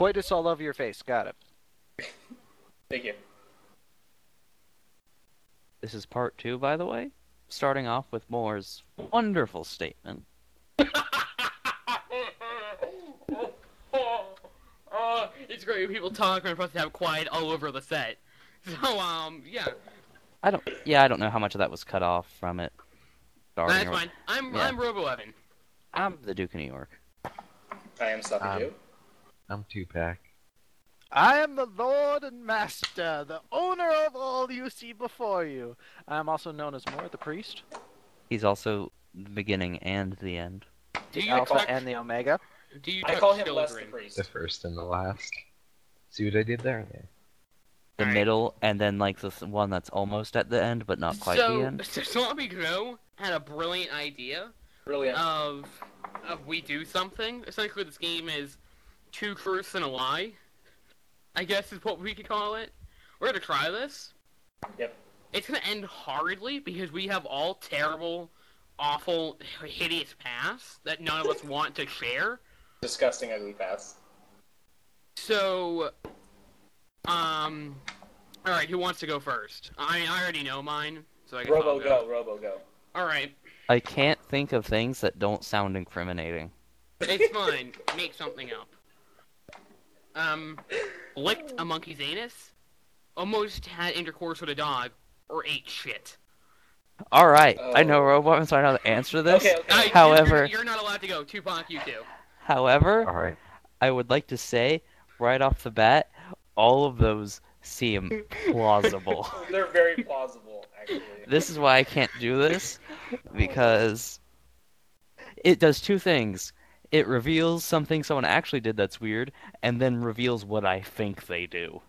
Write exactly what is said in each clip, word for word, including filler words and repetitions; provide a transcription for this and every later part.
Coitus all over your face. Got it. Thank you. This is part two, by the way. Starting off with Moore's wonderful statement. Oh, it's great when people talk and we're supposed to have quiet all over the set. So, um, yeah. I don't. Yeah, I don't know how much of that was cut off from it. Starting That's or- fine. I'm yeah. I'm Robo Evan. I'm the Duke of New York. I am Sloppy Um, Joe. I'm two-pack. I am the Lord and Master, the owner of all you see before you. I am also known as Moore, the priest, He's also the beginning and the end. Do the you Alpha touch, and the Omega. do you I touch call him children? Les the Priest. The first and the last. See what I did there? There. The Alright. middle, and then like the th- one that's almost at the end, but not quite so, the end. So Sloppy Joe had a brilliant idea Brilliant. of of we do something. Essentially, this game is two truths and a lie. I guess is what we could call it. We're gonna try this. Yep. It's gonna end horridly because we have all terrible, awful, hideous pasts that none of us want to share. Disgusting ugly pass. So, um, all right, who wants to go first? I I already know mine, so I guess Robo I'll go. Robo go. All right, I can't think of things that don't sound incriminating. it's fine. Make something up. Um, licked a monkey's anus, almost had intercourse with a dog, or ate shit. All right, Oh. I know Robot, so I know the answer to this. Okay, okay. Uh, However- you're, you're not allowed to go. Tupac, you too. However, All right. I would like to say right off the bat, all of those seem plausible. They're very plausible, actually. This is why I can't do this, because it does two things. It reveals something someone actually did that's weird, and then reveals what I think they do.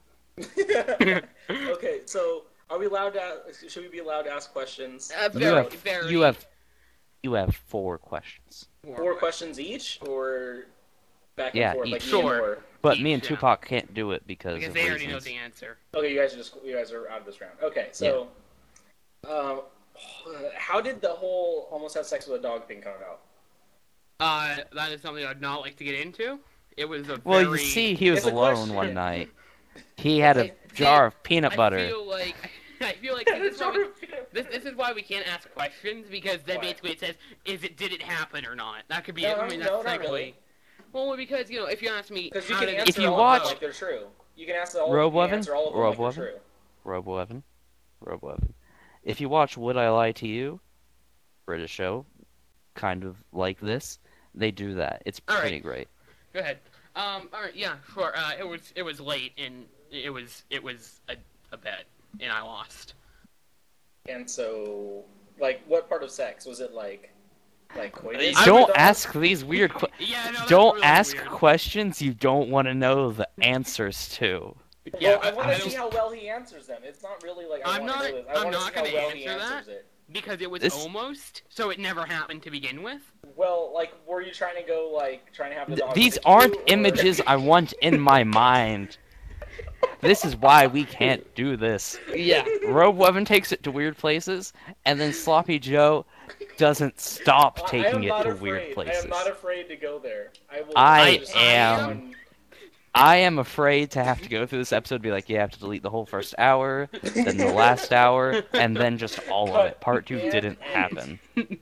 Okay, so are we allowed to? Should we be allowed to ask questions? Uh, You very, have, very. you have, you have four questions. Four questions each, or back and Yeah, forth, each. like me Sure. and Moore? But Each, me and yeah. Tupac can't do it because, Because of they already know reasons. the answer. Okay, you guys are just you guys are out of this round. Okay, so, um, how did the whole almost have sex with a dog thing come about? Uh, that is something I'd not like to get into. It was a Well, very... you see, he was It's a alone question. one night. He had a See, jar of peanut I butter. feel like I feel like this is, why we, this, this is why we can't ask questions, because then Why? basically it says, "Is it? Did it happen or not?" That could be. No, I mean, that's no, not technically. really. Well, because you know, if you ask me, Because you how can did answer If you all watch- of them like they're true. You can ask all Robo you can Evan? answer all of them Robo like they're Evan? true. Robo Evan, Robo Evan. If you watch Would I Lie to You, British show, kind of like this, they do that. It's All right. pretty great. Go ahead. Um. All right. Yeah. Sure. Uh. It was. It was late, and it was. It was a, a bet, and I lost. And so, like, what part of sex was it? Like, like coitus? I Don't would- ask these weird questions. Yeah. No. That's Don't really ask weird. questions you don't want to know the answers to. Yeah. Well, I want I to don't- see how well he answers them. It's not really like I I'm want not- to know this. I I'm want to not see how gonna well he answer that. answers it. Because it was This- almost, so it never happened to begin with. Well, like, were you trying to go like trying to have the Th- dog? These lick aren't you, or- images I want in my mind. This is why we can't do this. Yeah. Robe Weapon takes it to weird places, and then Sloppy Joe doesn't stop I- I taking am it not to afraid. weird I places. am not afraid to go there. I will. I just- am- I am afraid to have to go through this episode and be like, yeah, I have to delete the whole first hour, then the last hour, and then just all of it. Part two And didn't edit. happen. And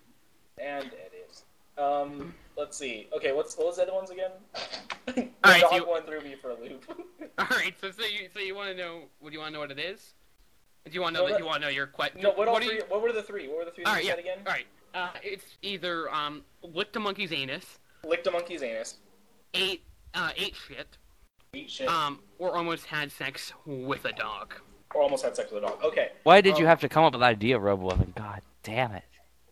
edit. Um, let's see. Okay, what's what was the other ones again? the Alright, dog so you- one threw me for a loop. All right. So, so you, so you want to know? Would you want to know what it is? Do you want to know No, that no- you want to know your question? no, what all do three? you? What were the three? What were the three All that right. you Yeah. said again? All right. Uh, it's either um licked a monkey's anus, Licked a monkey's anus. ate uh ate shit, Eat shit. um, or almost had sex with a dog. or almost had sex with a dog. Okay. Why did you Um, have to come up with the idea, Robe Weapon? God damn it.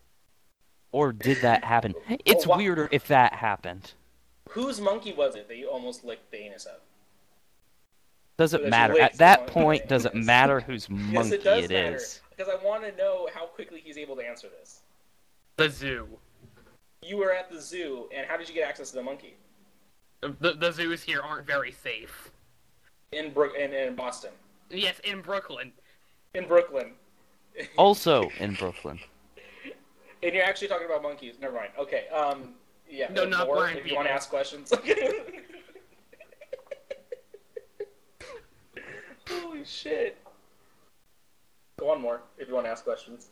Or did that happen? It's wha- weirder if that happened. Whose monkey was it that you almost licked the anus of? Doesn't Because matter. you At licked that the point, monkey. does it matter whose Yes, monkey it does it matter. is? Because I want to know how quickly he's able to answer this. The zoo. You were at the zoo, and how did you get access to the monkey? The the zoos here aren't very safe. In Brook in, in Boston. Yes, in Brooklyn. In Brooklyn. Also in Brooklyn. And you're actually talking about monkeys. Never mind. Okay. Um. Yeah. No, not more, blind if you want to people. ask questions. more if you want to ask questions.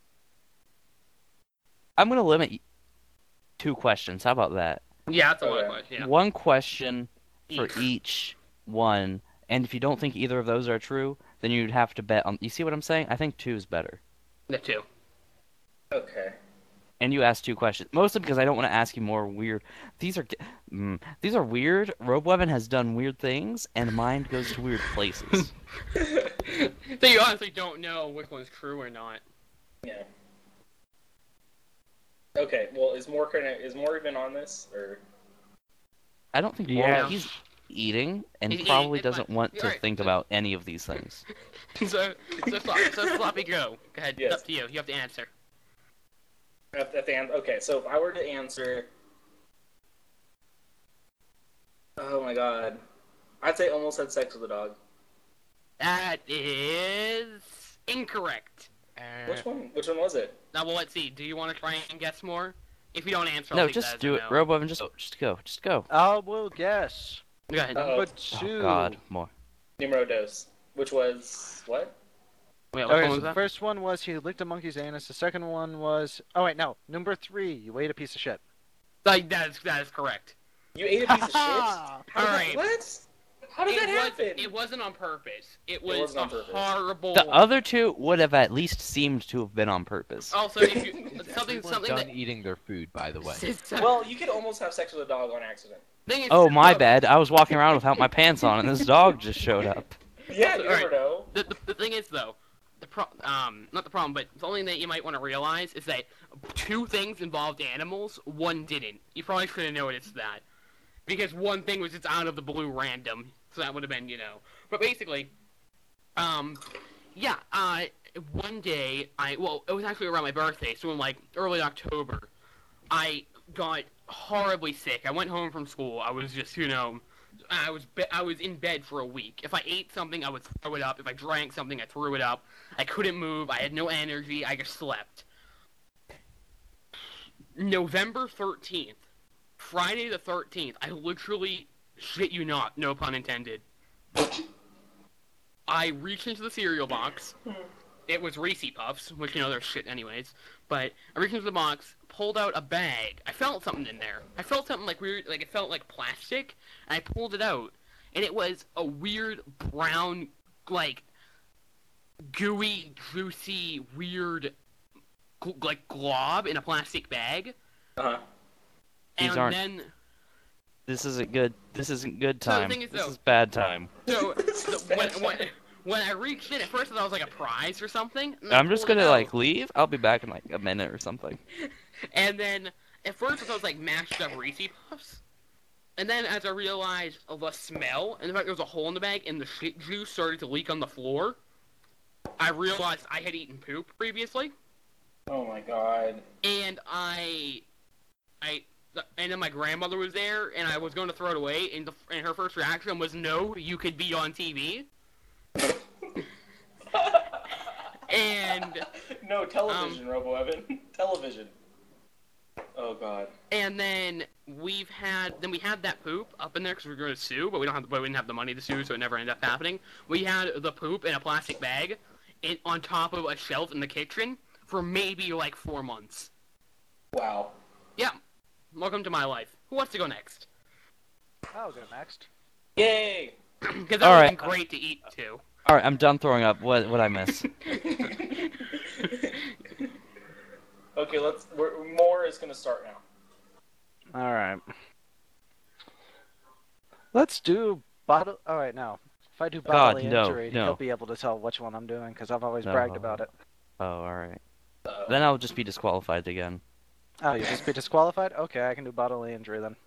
I'm gonna limit y- two questions. How about that? Yeah, that's a lot of Okay. questions. Yeah. One question for Each. each one, and if you don't think either of those are true, then you'd have to bet on. You see what I'm saying? I think two is better. The two. Okay. And you ask two questions, mostly because I don't want to ask you more weird. These are mm, these are weird. RoboWeapon has done weird things, and mine goes to weird places. So you honestly don't know which one's true or not. Yeah. Okay. Well, is more gonna is more even on this or? I don't think Yeah. more. He's eating, and He's eating, probably it's doesn't fine. want to Alright, think so- about any of these things. so, so, Slop, so Sloppy, go. Go ahead. Yes. It's up to you. You have to answer. At, at the end. Okay. So if I were to answer, oh my god, I'd say almost had sex with a dog. That is incorrect. Uh, Which one? Which one was it? Now, well, let's see. Do you want to try and guess more? If you don't answer, I'll No, take that just as do a it, no. RoboWeapon. Just just go, just go. I will guess. Go ahead. Uh-oh. Number two. Oh God, more. Numero dos. Which was what? Wait, what Okay, one so was the that? first one was he licked a monkey's anus. The second one was oh wait no, number three. You ate a piece of shit. Like, that is that is correct. You ate a piece of shit? How did that- Alright. What? How did it that was, happen? It wasn't on purpose. It was wasn't on a purpose. horrible. The other two would have at least seemed to have been on purpose. Also, if you, something Everyone's something done that. eating their food, by the way. Well, you could almost have sex with a dog on accident. Thing is, Oh my no, bad. I was walking around without my pants on, and this dog just showed up. Yeah, you Alright. never know. The, the, the thing is, though, the pro- um, not the problem, but the only thing that you might want to realize is that two things involved animals, one didn't. You probably should have noticed that. Because one thing was just out of the blue random, so that would have been, you know. But basically, um, yeah, uh, one day, I, well, it was actually around my birthday, so in, like, early October, I got horribly sick. I went home from school. I was just, you know, I was be- I was in bed for a week. If I ate something, I would throw it up. If I drank something, I threw it up. I couldn't move. I had no energy. I just slept. November thirteenth, Friday the thirteenth, I literally, shit you not, no pun intended. I reached into the cereal box. It was Reese Puffs, which, you know, they're shit anyways. But I reached into the box, pulled out a bag. I felt something in there. I felt something like weird, like it felt like plastic. And I pulled it out, and it was a weird brown, like, gooey, juicy, weird, gl- like, glob in a plastic bag. Uh-huh. These And aren't- then, This isn't good. This isn't good So the time. thing is, this though- is bad time. so, This is the, when, bad. when, when I reached in, at first I thought it was like a prize or something. and then I I'm just pulled it gonna out. like leave. I'll be back in like a minute or something. And then, at first, I thought it was like mashed up Reese Puffs. And then, as I realized the smell, and the fact there was a hole in the bag, and the shit juice started to leak on the floor, I realized I had eaten poop previously. Oh my god. And I, I, and then my grandmother was there, and I was going to throw it away, and, the, and her first reaction was, "No, you could be on T V." And. No, television, Robo Evan. Television. Oh god. And then we've had, then we had that poop up in there because we were going to sue, but we don't have, but we didn't have the money to sue, so it never ended up happening. We had the poop in a plastic bag, in, on top of a shelf in the kitchen for maybe like four months. Wow. Yeah, welcome to my life. Who wants to go next? I'll go next. Yay! Because that All would right. have been great to eat too. All right, I'm done throwing up. What what I miss? Okay, let's. We're, more is gonna start now. All right. Let's do bottle. All right, now if I do God, bodily no, injury, no. he'll be able to tell which one I'm doing because I've always No. bragged about it. Oh, all right. Uh-oh. Then I'll just be disqualified again. Oh, you just be disqualified? Okay, I can do bodily injury then.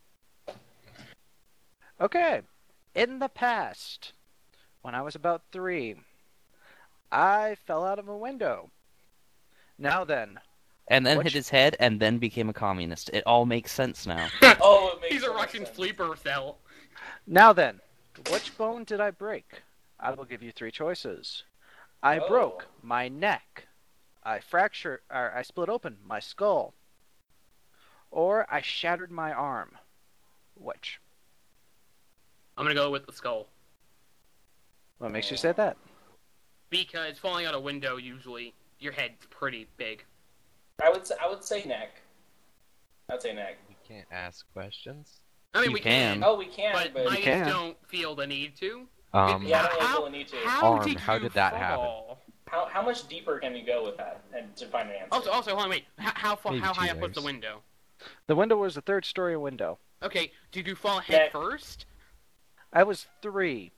Okay. In the past, when I was about three, I fell out of a window. Now then, And then Which- hit his head, and then became a communist. It all makes sense now. Oh, it makes He's a so much Russian sense. sleeper cell. now then, which bone did I break? I will give you three choices. I Oh. broke my neck. I fractured, or I split open my skull. Or I shattered my arm. Which? I'm gonna go with the skull. What makes you say that? because falling out a window usually your head's pretty big. I would say, I would say neck. I'd say neck. You can't ask questions. I mean, You we can. can, Oh, we can, but, but, I just can. don't feel the need to. Um, Yeah, I don't really how, feel a need to. How Arm, did how you did that happen? fall? how how much deeper can you go with that and to find an answer? Also, also, hold on, wait. How how, far, Maybe how two high up was layers. the window? The window was a third story window. Okay, did you fall head Neck. first? I was three.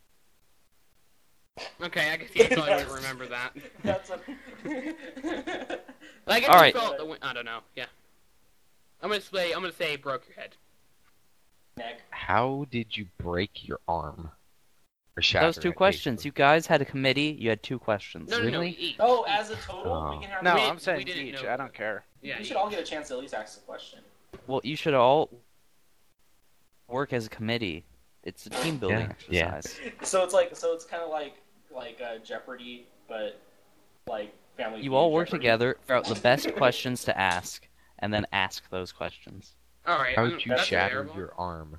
Okay, I guess you probably wouldn't remember that. That's a... I guess All you right. fell out the win- I don't know. Yeah. I'm gonna say I'm gonna say broke your head. neck. How did you break your arm? Or shatter Those two it, questions. basically? You guys had a committee. You had two questions. No, no, no. Really? Each. Oh, as a total, Oh. we can have. No, We I'm didn't- saying we didn't each. know. I don't care. Yeah. we should each. all get a chance to at least ask a question. Well, you should all work as a committee. It's a team building Yeah, yeah. exercise. So it's like, so it's kind of like like uh, Jeopardy, but like Family You Feud all work Jeopardy. together, figure out the best questions to ask, and then ask those questions. All right. How I'm- did you that's shatter terrible. your arm?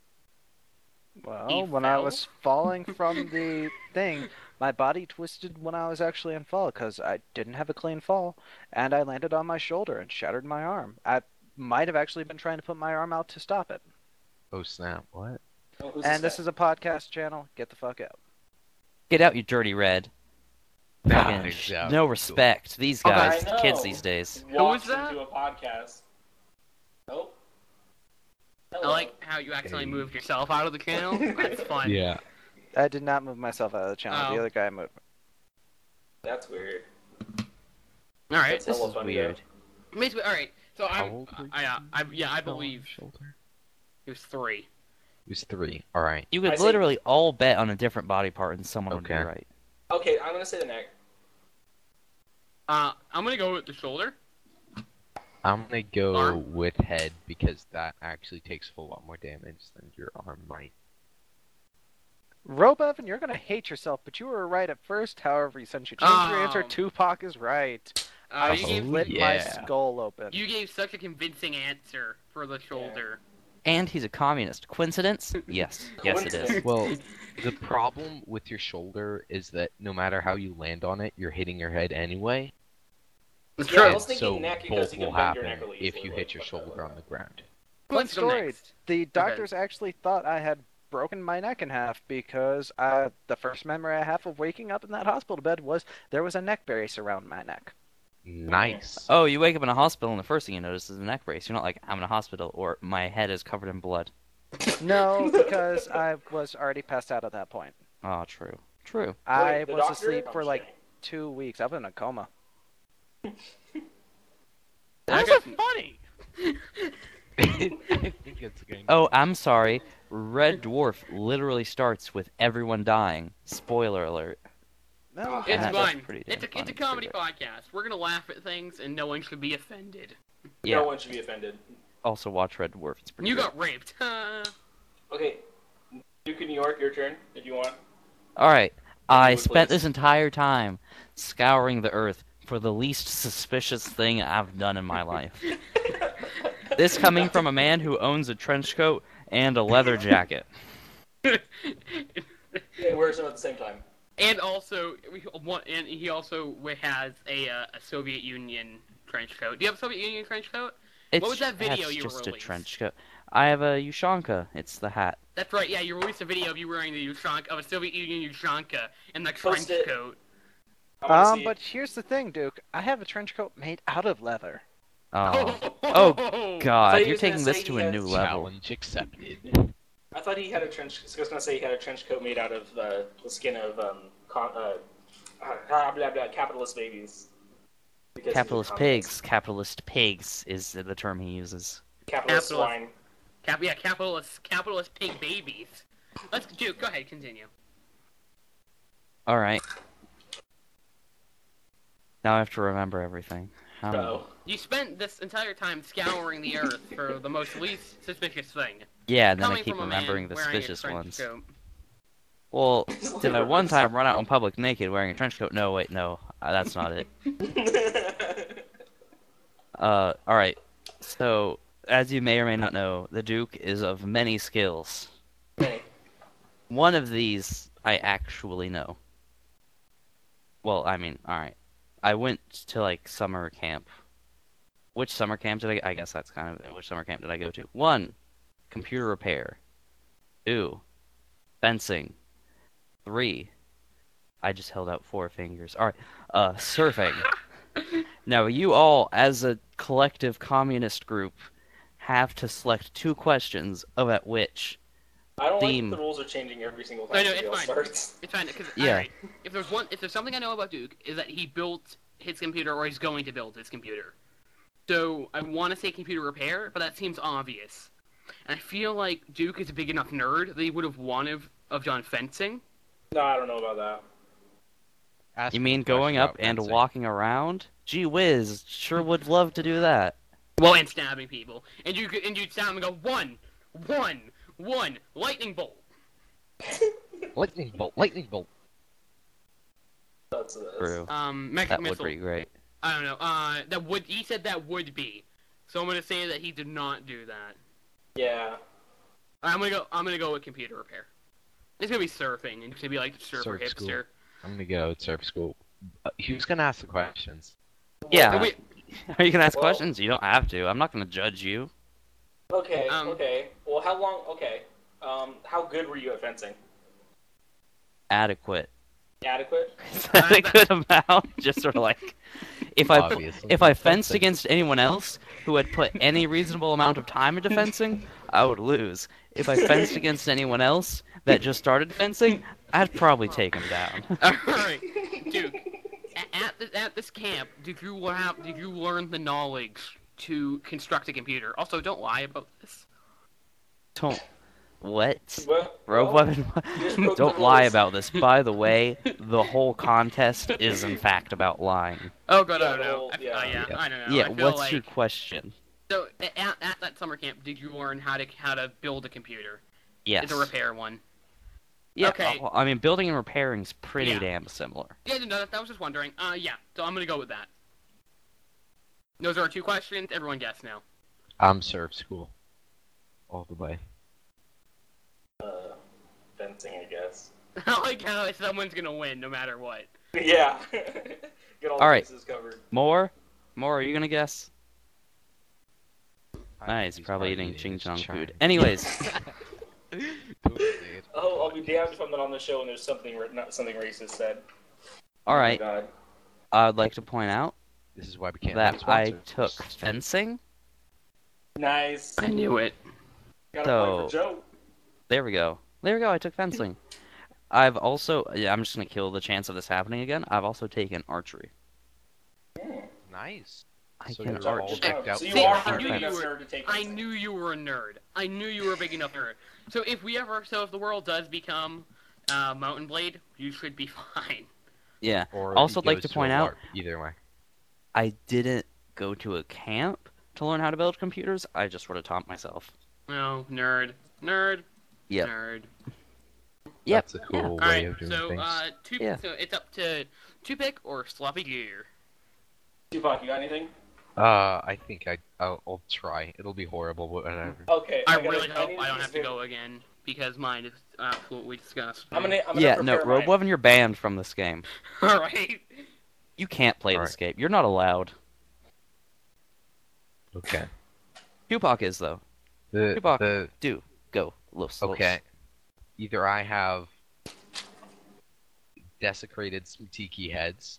Well, He when I fell? was falling from the thing, my body twisted when I was actually in fall because I didn't have a clean fall, and I landed on my shoulder and shattered my arm. I might have actually been trying to put my arm out to stop it. Oh snap! What? Oh, who's And this guy? is a podcast channel. Get the fuck out. Get out, you dirty red. Fucking Nice, sh- yeah. no respect. These Okay, guys, I the kids know. these days. Walks Who was that? into a podcast. Oh. I Hello. like how you accidentally Hey. moved yourself out of the channel. That's fun. Yeah. I did not move myself out of the channel. Oh. The other guy moved. That's weird. All right. That's This hella is funny, weird. Basically, all right. So How I'm. old were I, uh, I, yeah, I Fell on believe your shoulder? it was three. It was three. All right. You I could say- literally all bet on a different body part and someone would be Okay. right. Okay, I'm gonna say the neck. Uh, I'm gonna go with the shoulder. I'm gonna go Arm? with head because that actually takes a whole lot more damage than your arm might. Robevan, you're gonna hate yourself, but you were right at first. However, since you changed your answer, Um, Tupac is right. Uh, I you, Oh, gave, split my yeah. skull open. you gave such a convincing answer for the shoulder. And he's a communist. Coincidence? Yes. Yes, it is. Coincidence. Well, the problem with your shoulder is that no matter how you land on it, you're hitting your head anyway. It's Yeah, I true. was thinking so neck because both you can will bend your happen neck really if easily, you but- hit your shoulder on the ground. Who Fun wants to go story. next? The doctors actually thought I had broken my neck in half because uh, the first memory I have of waking up in that hospital bed was there was a neck brace around my neck. Nice. Oh, you wake up in a hospital and the first thing you notice is a neck brace. You're not like, I'm in a hospital or my head is covered in blood. No, because I was already passed out at that point. Oh, true. True. I Wait, the was doctor? asleep I'm for just like kidding. two weeks. I was in a coma. That's That's funny. I think it's going. Oh, I'm sorry. Red Dwarf literally starts with everyone dying. Spoiler alert. No, It's Yeah, that's fun. pretty It's a damn it's a funny. comedy podcast. We're gonna laugh at things and no one should be offended. Yeah. No one should be offended. Also watch Red Dwarf. It's pretty You good. got raped. Okay, Duke of New York, your turn if you want. All right. I would spent please. this entire time scouring the earth for the least suspicious thing I've done in my life. This coming from a man who owns a trench coat and a leather jacket. And wears them at the same time. and also, we want, and he also has a uh, a Soviet Union trench coat. Do you have a Soviet Union trench coat? It's was that video that's you just a released? trench coat. I have a Ushanka. It's the hat. That's right. Yeah, you released a video of you wearing the Ushanka of a Soviet Union Ushanka in the trench Post it. coat. I wanna Um, see but here's the thing, Duke. I have a trench coat made out of leather. Oh, Oh, oh God! So he You're was gonna taking this say to he a has new level. Challenge accepted. I thought he had a trench. I was gonna say he had a trench coat made out of uh, the skin of um, con, uh, uh, blah, blah, capitalist babies. Because he's a Capitalist communist. pigs. Capitalist pigs is the term he uses. Capitalist Capitalist. swine. Cap- yeah, capitalist capitalist pig babies. Let's Duke. Go ahead. Continue. All right. Now I have to remember everything. Um, Uh-oh. You spent this entire time scouring the earth for the most least suspicious thing. yeah, and then I Coming keep from a man remembering the wearing a suspicious trench ones. coat. Well, did I one time run out in public naked wearing a trench coat? No, wait, no, uh, that's not it. Uh, all right. So, as you may or may not know, the Duke is of many skills. Hey, One of these I actually know. well, I mean, all right. I went to like summer camp. Which summer camp did I? I guess that's kind of it. Which summer camp did I go to? One, computer repair. Two, fencing. Three, I just held out four fingers. All right, uh, surfing. Now you all, as a collective communist group, have to select two questions about which. I don't Theme. like that the rules are changing every single No, time no, the it's deal fine. starts. It's fine, because Yeah. alright, if there's one, if there's something I know about Duke, is that he built his computer, or he's going to build his computer. So I want to say computer repair, but that seems obvious. And I feel like Duke is a big enough nerd that he would have one of of done fencing. No, I don't know about that. Ask You me a mean question going up about and fencing. walking around? Gee whiz, sure would love to do that. Well, and stabbing people, and you could, and you'd stab him and go one, one, one, lightning bolt. Lightning bolt, lightning bolt. That's this. True. Um, magic That would missile. be great. I don't know. Uh, that would he said that would be. So I'm gonna say that he did not do that. Yeah. I'm gonna go. I'm gonna go with computer repair. It's gonna be surfing, and it's gonna be like surfer Surf hipster. school. I'm gonna go to surf school. Uh, who's gonna ask the questions? Yeah. So we- Are you gonna ask Well- questions? You don't have to. I'm not gonna judge you. Okay, Um, okay. Well, how long... Okay. Um, how good were you at fencing? Adequate. Adequate? Adequate amount. Just sort of like, if I Obviously. if I fenced Fencing. against anyone else who had put any reasonable amount of time into fencing, I would lose. If I fenced against anyone else that just started fencing, I'd probably take him down. Alright, Duke. a- At, the, at this camp, did you have did you learn the knowledge to construct a computer? Also, don't lie about this. Don't. What? Well, Rogue well, weapon. just broke the Don't lie rules. about this. By the way, the whole contest is in fact about lying. Oh god, Yeah, I don't know. well, I, yeah. uh, yeah, Yeah. I don't know. Yeah. I feel What's like, your question? So a- at, at that summer camp, did you learn how to how to build a computer? Yes. To repair one. Yeah. Okay. well, I mean, building and repairing is pretty Yeah. damn similar. Yeah, no, that, that was just wondering. Uh, yeah. So I'm gonna go with that. Those are our two questions. Everyone guess now. I'm surf school. All the way. Uh, fencing, I guess. I like how someone's gonna win no matter what. Yeah. Get all, All the right. bases covered. More? More? Are you gonna guess? I Nice. think he's Probably eating his Ching Chong chime. food. Anyways, Totally, dude. Oh, I'll be damned if I'm not on the show and there's something ra- not something racist said. all Oh my right. God. I'd like to point out This is why we can't that have I sponsors. took fencing. Nice. I knew it. Got a point So- for Joe. There we go. There we go. I took fencing. I've also. Yeah, I'm just gonna kill the chance of this happening again. I've also taken archery. Nice. I So can you're Joe, all arch. decked out So you See, are I a knew big you enough were- nerd to take I fencing. knew you were a nerd. I knew you were a big enough nerd. So if we ever, so if the world does become uh, Mountain Blade, you should be fine. Yeah. Or Also, he I'd like goes to point a out- LARP, either way. I didn't go to a camp to learn how to build computers. I just sort of taught myself. No, nerd, nerd, Yep. nerd. Yep. That's a cool Yeah. way All right, of doing so things. uh, two, Yeah. so it's up to two pick or sloppy gear. Tupac, you got anything? Uh, I think I I'll, I'll try. It'll be horrible, but whatever. Okay. I gotta- really hope need I don't to have to use- go again because mine is absolutely disgusting. I'm gonna. I'm gonna Yeah. No, prepare Rogue mine. Weapon, you're banned from this game. All right. You can't play Alright. this game. You're not allowed. Okay. Tupac is though. The Tupac. the Do go. Los, los. okay. Either I have desecrated some tiki heads,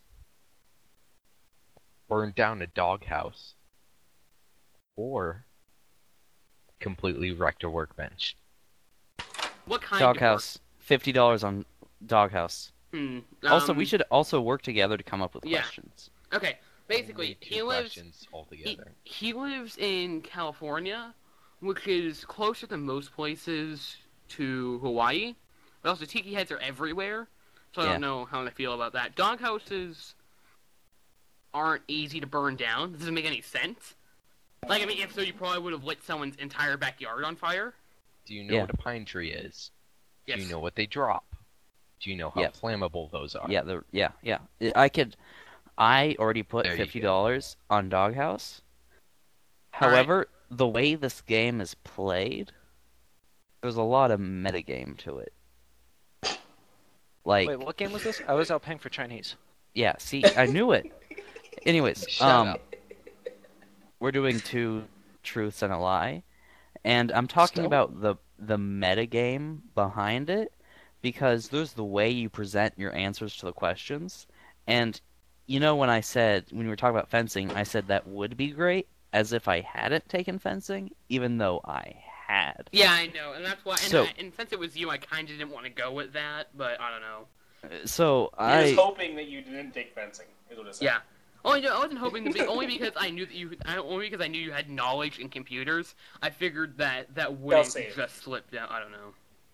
burned down a doghouse, or completely wrecked a workbench. What kind Doghouse. Fifty dollars on Doghouse. of work? Hmm. Also, we um, should also work together to come up with yeah. questions. Okay. Basically, Only two he lives. questions He, altogether. he lives in California, which is closer than most places to Hawaii. But also, tiki heads are everywhere, so I Yeah. don't know how I feel about that. Doghouses aren't easy to burn down. This doesn't make any sense. Like, I mean, if so, you probably would have lit someone's entire backyard on fire. Do you know Yeah. what a pine tree is? Yes. Do you know what they drop? Do you know how Yeah. flammable those are? Yeah, the yeah, yeah. I could. I already put There you fifty go. dollars on Doghouse. All right. However, the way this game is played, there's a lot of metagame to it. Like, Wait, what game was this? I was out paying for Chinese. Yeah, see, I knew it. Anyways, Shut um, up. we're doing two truths and a lie, and I'm talking Still? about the the meta game behind it, because there's the way you present your answers to the questions, and you know when I said when we were talking about fencing, I said that would be great, as if I hadn't taken fencing, even though I had. Yeah, I know, and that's why. And, So- I, and since it was you, I kind of didn't want to go with that, but I don't know. So He was I hoping that you didn't take fencing. Is what it said. Yeah. Only I wasn't hoping to be only because I knew that you I, only because I knew you had knowledge in computers. I figured that that wouldn't save. just slip down. I don't know.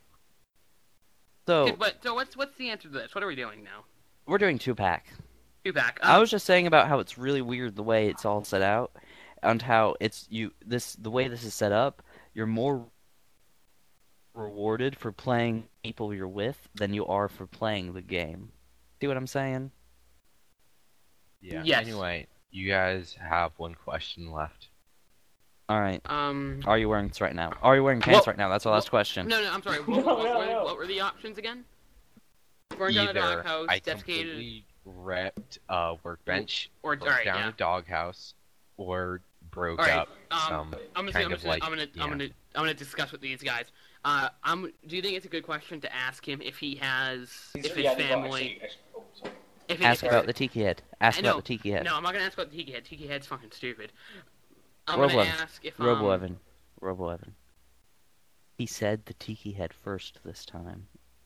so But so what's what's the answer to this? What are we doing now? we're doing two pack. Two back. I was just saying about how it's really weird the way it's all set out, and how it's you this the way this is set up. You're more rewarded for playing people you're with than you are for playing the game. See what I'm saying? Yeah. Yes. Anyway, you guys have one question left. All right. um. Are you wearing this right now? Are you wearing pants Well- right now? That's the last question. No, no, I'm sorry. What, No, what, no, what, no. what were the options again? Burned down a Either doghouse, I desiccated, completely wrecked a workbench, or broke alright, down yeah. a doghouse, or broke Alright, up um, some I'm gonna, kind I'm of gonna, like I'm gonna, yeah. I'm gonna, I'm gonna discuss with these guys. Uh, I'm. Do you think it's a good question to ask him if he has, He's- if his yeah, these are family, actually- actually- oh, sorry. if he, Ask if, about the tiki head. Ask I know. about the tiki head. No, I'm not gonna ask about the Tiki Head. Tiki Head's fucking stupid. I'm Robo gonna Evan. ask if um, Robo Evan. Robo Evan. He said the tiki head first this time,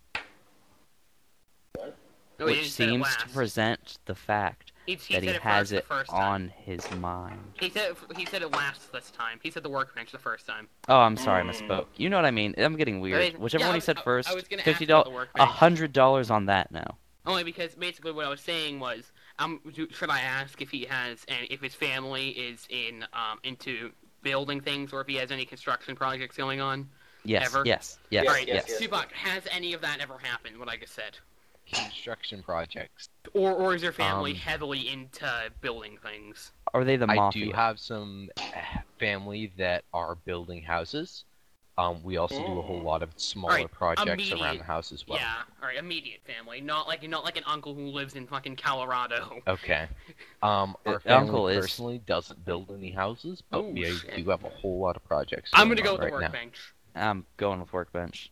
no, he which didn't say it seems to last. present the fact He, he that he said it has first the it first time. on his mind. He said it, he said it last this time. He said the workbench the first time. Oh, I'm sorry, I Mm. misspoke. You know what I mean? I'm getting weird. mean, Whichever yeah, one I he was- said I- first, I was gonna ask fifty about dollars, the a workbench. hundred dollars on that now. Only because basically what I was saying was, um, do, should I ask if he has and if his family is in um into building things or if he has any construction projects going on? Yes, Ever? yes, yes, Yes, Alright, yes, yes. yes. Tupac, has any of that ever happened? What I just said, construction projects. or or is your family Um, heavily into building things? Are they the I mafia? do have some eh, family that are building houses. Um, we also do a whole lot of smaller Alright, projects around immediate- the house as well. Yeah, alright, immediate family, not like not like an uncle who lives in fucking Colorado. Okay. Um, Uh, our family uncle is- personally doesn't build any houses, but Oh, we shit. do have a whole lot of projects. I'm going gonna go on with the right now. workbench. I'm going with workbench.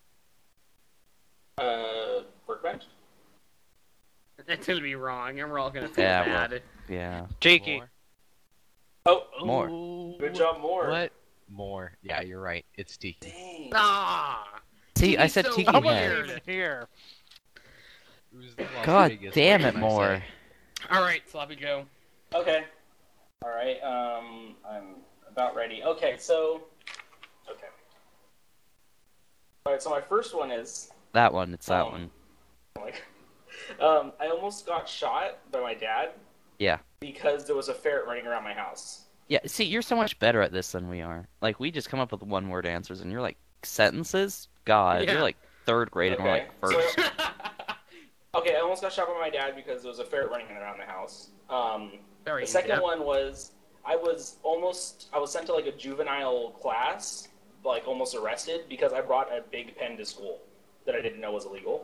Uh, workbench. That's gonna be wrong, and we're all gonna feel Yeah, well, bad. Yeah. Cheeky. More? Oh, More. Ooh, good job, more. What? More. Yeah, you're right. It's tiki. Dang. Ah! See, I Tiki's said so tiki I weird. head. wasn't even here. It was the Las God Vegas damn one, it, I more. say. Alright, Sloppy Joe. Okay. All right. Um, I'm about ready. Okay, so. Okay. All right. So my first one is. That one, it's that Um, one. Like, um, I almost got shot by my dad. Yeah. Because there was a ferret running around my house. Yeah, see, you're so much better at this than we are. Like, we just come up with one-word answers, and you're like, sentences? God, Yeah. you're like third grade, and we're Okay, like first. so- Okay, I almost got shot by my dad because there was a ferret running around the house. Um, Very the second in-depth. one was I was almost I was sent to like a juvenile class, like almost arrested because I brought a big pen to school that I didn't know was illegal.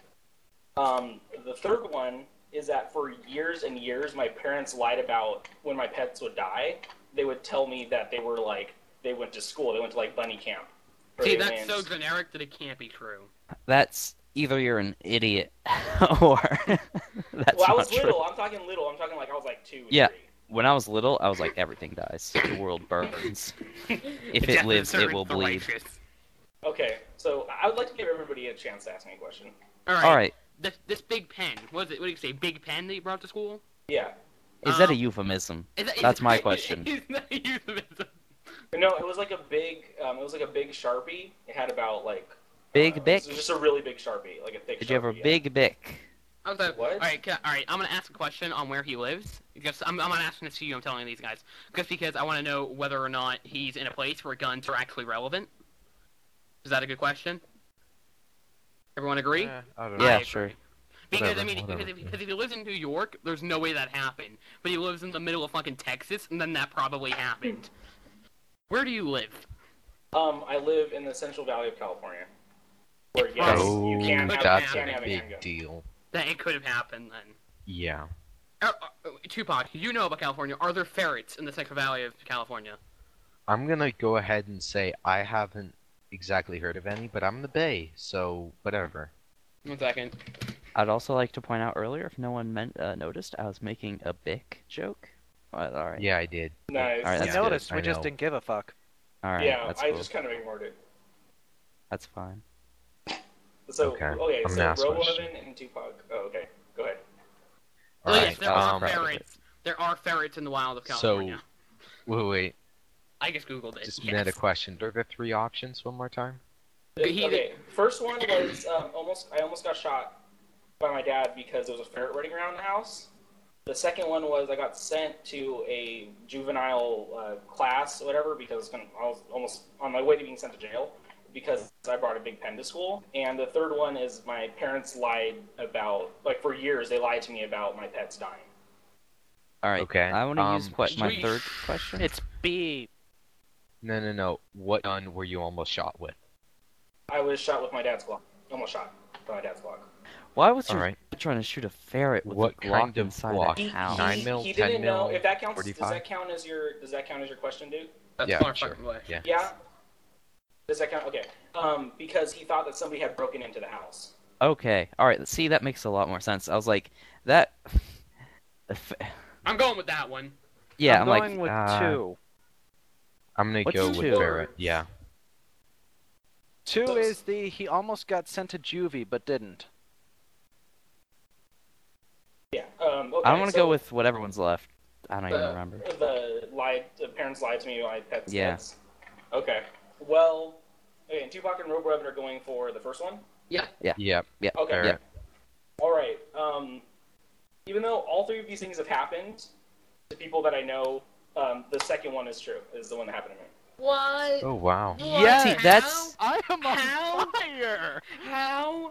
Um, the third one is that for years and years, my parents lied about when my pets would die. They would tell me that they were like they went to school, they went to like bunny camp. or See, they that's went- so generic that it can't be true. That's either you're an idiot, or that's Well, I not was true. little. I'm talking little. I'm talking like I was like two. Yeah. Three. When I was little, I was like, everything dies. The world burns. If it lives, it will bleed. Okay, so I would like to give everybody a chance to ask me a question. Alright. Alright, This, this big pen, what is it? What do you say? Big pen that you brought to school? Yeah. is that a Um, euphemism? Is that, is That's it- my question. Is that a euphemism? No, it was like a big. Um, it was like a big Sharpie. It had about like. Big uh, Bic? It was just a really big Sharpie, like a thick. Did you have a Sharpie, yeah. big Bic? Okay. What? All right. All right. I'm gonna ask a question on where he lives. Because I'm, I'm not asking this to you. I'm telling these guys. Just because I want to know whether or not he's in a place where guns are actually relevant. Is that a good question? Everyone agree? Eh, I don't Yeah, know. sure. Because Whatever, I mean, whatever. because if, because if he lives in New York, there's no way that happened. But he lives in the middle of fucking Texas, and then that probably happened. Where do you live? Um, I live in the Central Valley of California. Where yes, Oh, you can have, that's can a have a big handgun. deal. That it could have happened then. Yeah. Uh, uh, Tupac, you know about California. Are there ferrets in the Central Valley of California? I'm gonna go ahead and say I haven't exactly heard of any, but I'm in the Bay, so whatever. One second. I'd also like to point out earlier, if no one meant, uh, noticed, I was making a Bic joke. Well, all right. Yeah, I did. Nice. Alright, We that's noticed, good. we I just know. didn't give a fuck. All right. yeah, that's I cool. just kind of ignored it. That's fine. So Okay, okay, I'm so gonna ask a Robo question. Heaven and Tupac. Oh, okay, go ahead. Oh, Alright, yes, there are um, ferrets. There are ferrets in the wild of California. Wait, wait, I just googled it. just yes. meta question. Are there three options one more time? He- Okay, first one was um, almost. I almost got shot by my dad because there was a ferret running around the house. The second one was I got sent to a juvenile uh, class, or whatever, because I was almost on my way to being sent to jail because I brought a big pen to school. And the third one is my parents lied about, like for years, they lied to me about my pets dying. All right. Okay, I want to use um, que- my we- third question. It's B. No, no, no. What gun were you almost shot with? I was shot with my dad's Glock. Almost shot by my dad's Glock. Why was All your right. trying to shoot a ferret with What a Glock kind of inside Glock? a He, house? Nine he, mil, he ten didn't know mil, if that counts. Does forty-five? that count as your? Does that count as your question, dude? That's Yeah, far sure. fucking away. Yeah. Yeah. Does that count? Okay. Um, because he thought that somebody had broken into the house. Okay. All right. See, that makes a lot more sense. I was like, that. I'm going with that one. Yeah, I'm I'm, going like, with uh, two. I'm gonna What's go with two? ferret. Yeah. Two So- is the he almost got sent to juvie but didn't. Yeah. Um, okay, I want to so go with whatever one's left. I don't even the, remember. The lied. The parents lied to me about my pets. Yeah. deaths. Okay. Well. Okay. And Tupac and Robo Evan are going for the first one. Yep. Yeah. Okay. Ferret. Yeah. All right. Um, even though all three of these things have happened to people that I know, um, the second one is true. Is the one that happened to me. What? Oh wow. Yeah, How? that's- I am on How? fire. How?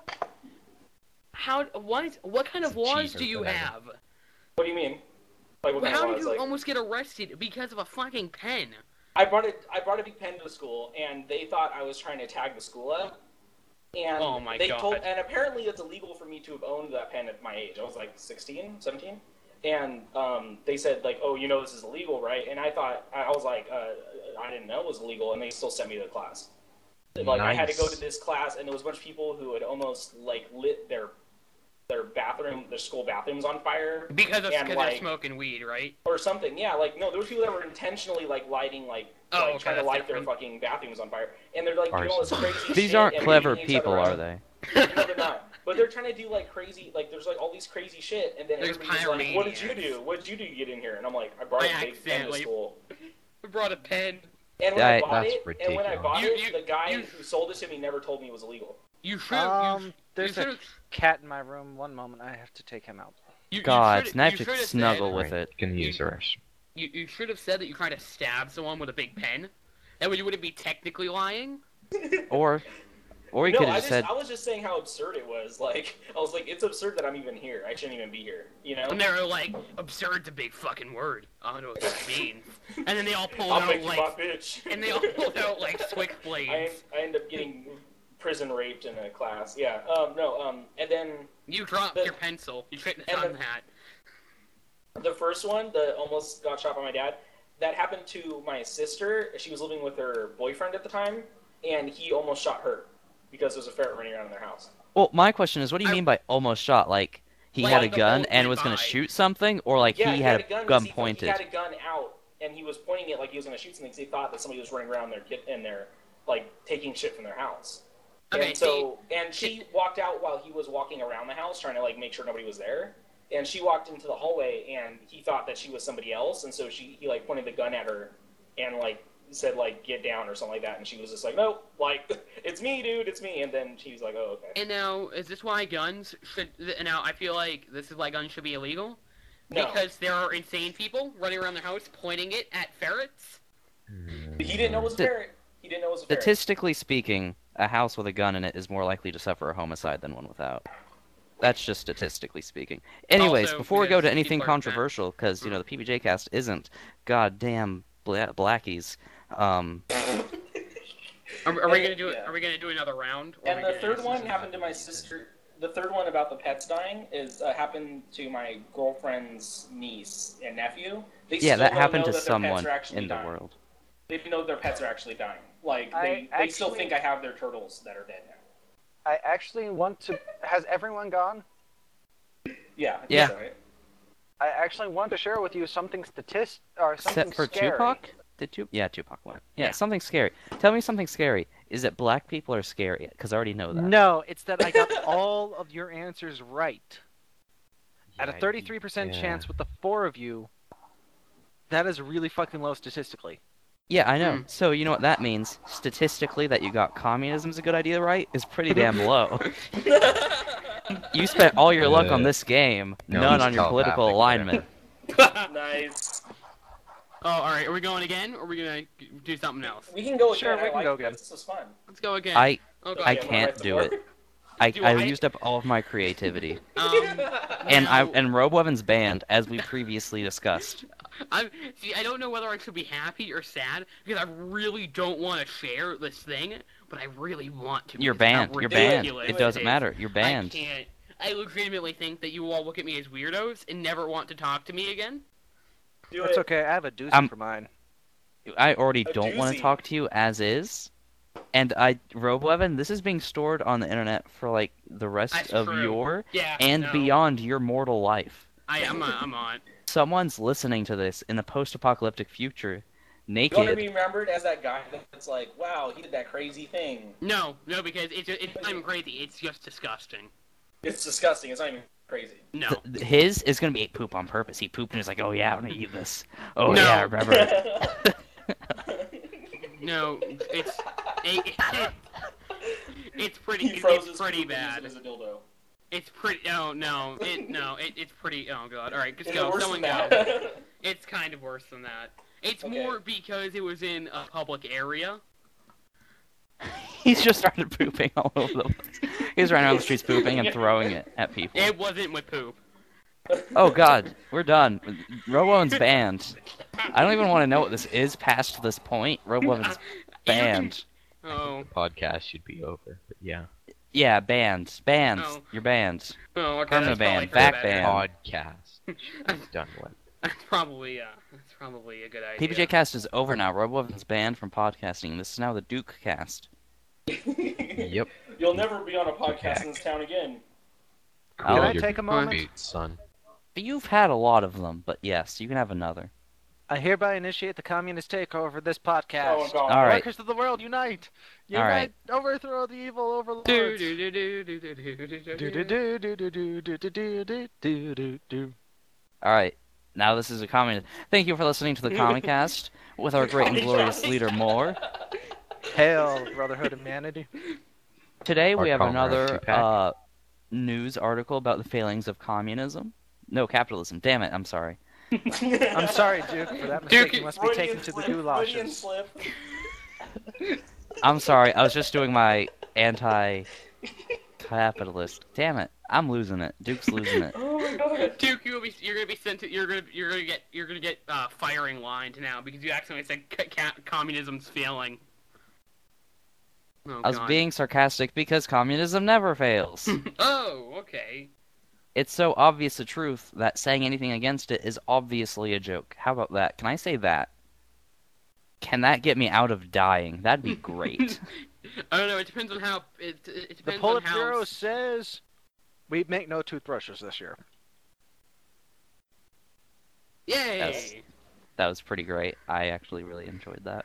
How? What? What kind of It's a laws cheeser do you for that. have? What do you mean? Like what Well, kind how of did laws? you Like almost get arrested because of a fucking pen? I brought it. I brought a big pen to the school, and they thought I was trying to tag the school up. And Oh my they God. told, and apparently it's illegal for me to have owned that pen at my age. I was like sixteen, seventeen. And um, they said like, oh, you know this is illegal, right? And I thought I was like, uh, I didn't know it was illegal, and they still sent me to the class. Like I had to go Nice. to this class, and there was a bunch of people who had almost like lit their their bathroom, their school bathrooms on fire Because of, And, because like- they're smoking weed, right? or something. Yeah, like no, there was people that were intentionally like lighting like Oh, like okay, trying to that's light different. their fucking bathrooms on fire, and they're like doing all this Arson. crazy. These shit aren't and clever beating each other people, up. are they? No, they're not. But they're trying to do like crazy, like there's like all these crazy shit, and then There's everybody's like, "What did you pyromaniacs. do? What did you do to get in here?" And I'm like, "I brought I a big pen to accidentally- school." I brought a pen. And when Yeah, I bought that's it, and when I ridiculous. bought You- it, you- the guy you- who sold it to me never told me it was illegal. You should. Um, you, there's you a should've- cat in my room. One moment, I have to take him out. you, you God, should've- Snap you should should've snuggle said- with it. You can use You- her. You, you should have said that you tried to stab someone with a big pen. That way you wouldn't be technically lying. Or, or you no, could I have just said, I was just saying how absurd it was. Like I was like, it's absurd that I'm even here. I shouldn't even be here. You know? And they were like, absurd's a big fucking word. I don't know what that means. And then they all pulled I'll out make you like, my bitch. and they all pulled out like switchblades. I, I end up getting prison raped in a class. Yeah. Um. No. Um. And then You dropped The- your pencil. You shouldn't and have the- done that. the first one, that almost got shot by my dad, that happened to my sister. She was living with her boyfriend at the time, and he almost shot her because there was a ferret running around in their house. well, my question is, what do you I- mean by almost shot? Like, he Like, had a the gun bullet and went was going by. to shoot something? Or, like, Yeah, he, he had, a gun. a 'cause gun he, pointed? He had a gun out, and he was pointing it like he was going to shoot something. Because he thought that somebody was running around their kid in there, like taking shit from their house. Okay, and so, and she walked out while he was walking around the house, trying to like make sure nobody was there. And she walked into the hallway, and he thought that she was somebody else, and so she he like pointed the gun at her, and like said like get down or something like that, and she was just like nope, like it's me, dude, it's me. And then she was like, oh okay. And now, is this why guns should? And now I feel like this is why guns should be illegal No, because there are insane people running around their house pointing it at ferrets. he didn't know it was a St- ferret. He didn't know it was a ferret. Statistically speaking, a house with a gun in it is more likely to suffer a homicide than one without. That's just statistically speaking. Anyways, Also, before we go to because anything people are fat. controversial, because, you know, the P B J cast isn't goddamn bla- blackies, um, Are, are we And- gonna do it? yeah. Are we gonna do another round? or And are we the gonna third do- one happened to my sister. the third one about the pets dying is uh, happened to my girlfriend's niece and nephew. They Yeah, still that don't happened know to that their pets someone are actually in the dying. world. They know their pets are actually dying. Like I they, they still actually- think I have their turtles that are dead now. I actually want to. Has everyone gone? Yeah. I think Yeah. so, right? I actually want to share with you something statist or something Except for scary. Tupac? Did Tupac? Yeah, Tupac went. Yeah, Yeah. something scary. Tell me something scary. Is it black people are scary? Because I already know that. No, it's that I got all of your answers right. At a Yeah, thirty-three percent yeah. chance with the four of you, that is really fucking low statistically. Yeah, I know. Hmm. So you know what that means? Statistically, that you got communism's a good idea, right? Is pretty damn low. You spent all your luck on Uh, this game, no, none he's on your political telepathic, alignment. Nice. Oh, all right. Are we going again, or are we gonna do something else? We can go Sure, again. we I can like go this. again. This is fun. Let's go again. I Oh, God. I Okay, wanna can't write some do more? it. I Do I I- used up all of my creativity, Um, and I now- and RoboEvan's banned, as we previously discussed. I'm see. I don't know whether I should be happy or sad because I really don't want to share this thing, but I really want to. You're because how banned. You're banned. ridiculous It doesn't is. matter. You're I banned. can't. I legitimately think that you all look at me as weirdos and never want to talk to me again. Do That's it. okay. I have a doozy Um, for mine. I already A don't want doozy. to talk to you as is. And I, RoboEvan, this is being stored on the internet for like the rest That's of true. your Yeah. and no. beyond your mortal life. I, I'm. On, I'm on. Someone's listening to this in the post-apocalyptic future, You want to naked. be remembered as that guy that's like, wow, he did that crazy thing. No, no, because it's it's not even crazy. It's just disgusting. It's disgusting. It's not even crazy. No. Th- th- his is gonna be poop on purpose. He pooped and he's like, "Oh yeah, I'm gonna eat this. Oh No. yeah, I remember it." No, it's it, it, it's pretty he froze it's his pretty poop and bad. used it as a dildo. It's pretty no no it no it, it's pretty oh god all right just Is it go worse someone than go. that? It's kind of worse than that. It's Okay. more because it was in a public area. He's just started pooping all over the place. He's running around the streets pooping and throwing it at people. It wasn't with poop. Oh god, we're done. RoboEvan's banned. I don't even want to know what this is past this point. RoboEvan's banned. Oh Podcast should be over, but yeah. Yeah, banned. Banned. Oh. You're banned. oh okay. Permanent that's ban, probably back for the better. ban. Podcast should be done with. That's probably uh that's probably a good idea. P B J Cast is over now. RoboEvan's banned from podcasting. This is now the Duke Cast. Yep. You'll never be on a podcast in this town again. I'll- Can I You're take a moment? great, son. You've had a lot of them, but yes, you can have another. I hereby initiate the communist takeover of this podcast. Oh, God. All right. Workers of the world, unite! All Unite! right. Overthrow the evil overlords! Do, do, do, do, do, do, do, do, Do do, do do. do do do do do do do do do do. All right. Now this is a comment. Thank you for listening to the Comicast with our great and glorious leader Moore. Hail, brotherhood of humanity! Today we Our have comrade another Tupac. uh, news article about the failings of communism. No, capitalism. Damn it, I'm sorry. I'm sorry, Duke, for that mistake. You must be Freudian taken to the slip, Freudian goulashes. slip. I'm sorry. I was just doing my anti-capitalist. Damn it, I'm losing it. Duke's losing it. Oh my god. Duke, you will be, you're gonna be sent to, you're gonna, you're gonna get, you're gonna get uh, firing lined now because you accidentally said c- ca- communism's failing. Oh, I was God. being sarcastic because communism never fails. Oh, okay. It's so obvious a truth that saying anything against it is obviously a joke. How about that? Can I say that? Can that get me out of dying? That'd be great. I don't know. It depends on how. It, it The depends on how. Politburo says we make no toothbrushes this year. Yay! Yes. That was pretty great. I actually really enjoyed that.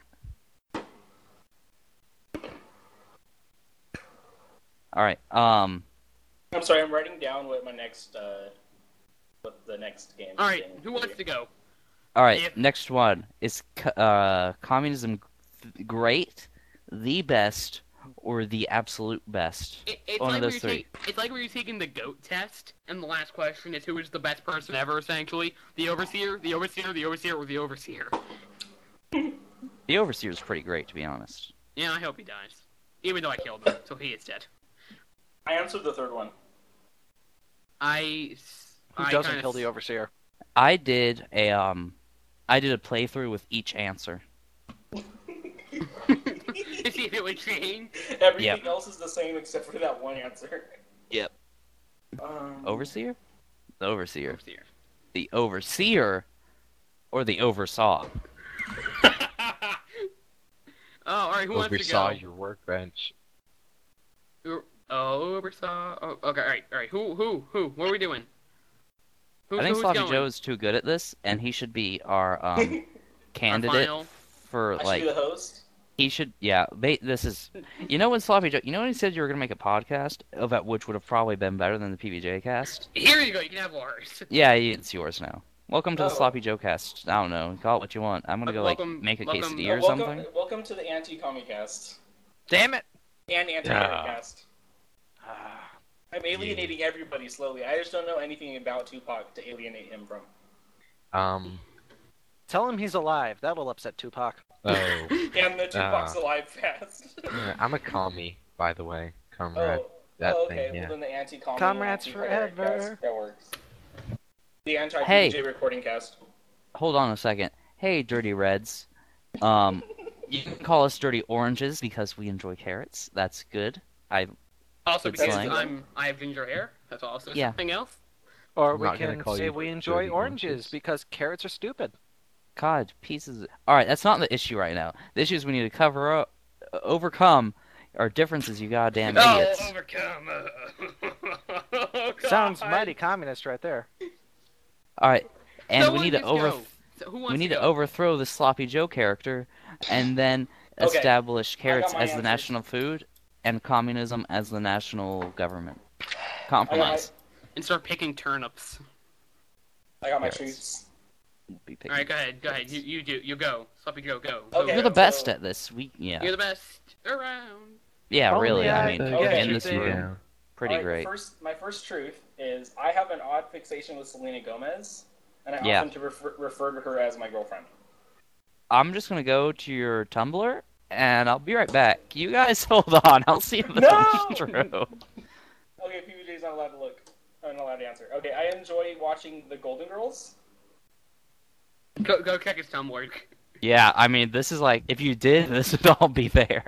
All right. Um. I'm sorry, I'm writing down what my next, uh, what the next game. All right. thing Who wants to go? All right. If- Next one is co- uh communism th- great, the best, or the absolute best. It, it's One of like those where three. you take, it's like where you're taking the goat test, and the last question is who is the best person ever. Essentially, the overseer, the overseer, the overseer, or the overseer. The overseer is pretty great, to be honest. Yeah, I hope he dies. Even though I killed him, so he is dead. I answered the third one. I. Who I doesn't kinda kill the s- overseer? I did a um, I did a playthrough with each answer. to see if it would change. Everything Yep. else is the same except for that one answer. Yep. Um, Overseer? The overseer. Overseer. The overseer, or the oversaw. Oh, all right. Who wants to Oversaw go? your workbench. Who- Oh, oversaw. Oh, okay. All right. All right. Who? Who? Who? What are we doing? Who, I think who's Sloppy going? Joe is too good at this, and he should be our um candidate final? for I should like be the host. he should. Yeah, they, this is. You know when Sloppy Joe? You know when he said you were gonna make a podcast of it, which would have probably been better than the P B J cast. Here you go. You can have ours. Yeah, it's yours now. Welcome to the Oh. Sloppy Joe cast. I don't know. Call it what you want. I'm gonna go Welcome- like make a welcome- quesadilla Uh, or welcome, something. welcome to the anti-commie cast Damn it! and anti Yeah. cast. I'm alienating everybody slowly. I just don't know anything about Tupac to alienate him from. Um. Tell him he's alive. That'll upset Tupac. Oh. And the Tupac's Ah. alive fast. Yeah, I'm a commie, by the way, comrade. oh, that oh, okay. thing, yeah. Well, then the anti-commie Comrades anti-pirate forever. cast, that works. The anti-P Hey. J recording cast. Hold on a second. Hey, Dirty Reds. Um, you can call us Dirty Oranges because we enjoy carrots. That's good. I Also, Good because slang. I'm I have ginger hair. That's also Yeah. something else. Or I'm we not gonna can call say you we dirty enjoy oranges oranges. because carrots are stupid. God, pieces. Of... All right, that's not the issue right now. The issue is we need to cover up, overcome our differences. You goddamn Oh, idiots. overcome. Oh, Sounds God. mighty communist right there. All right, and So we who need to wants over. go? So who wants We need to go? overthrow the Sloppy Joe character, and then Okay, establish carrots my as the answers. national food and communism as the national government. Compromise. and start picking turnips. I got my Carrots. truths. Be picking All right, go ahead. Go ahead. You you do. You go. Sloppy Joe, go. Okay. You're the best so- at this. We yeah. You're the best around. Yeah, Only really. I I mean, can Okay. in you this there. room, pretty Alright, great. First, my first truth is I have an odd fixation with Selena Gomez, and I Yeah. often to refer, refer to her as my girlfriend. I'm just gonna go to your Tumblr, and I'll be right back. You guys hold on. I'll see if this No! is true. Okay, P B J's not allowed to look. I'm not allowed to answer. Okay, I enjoy watching the Golden Girls. Go go check his Tumblr. Yeah, I mean, this is like if you did, this would all be there.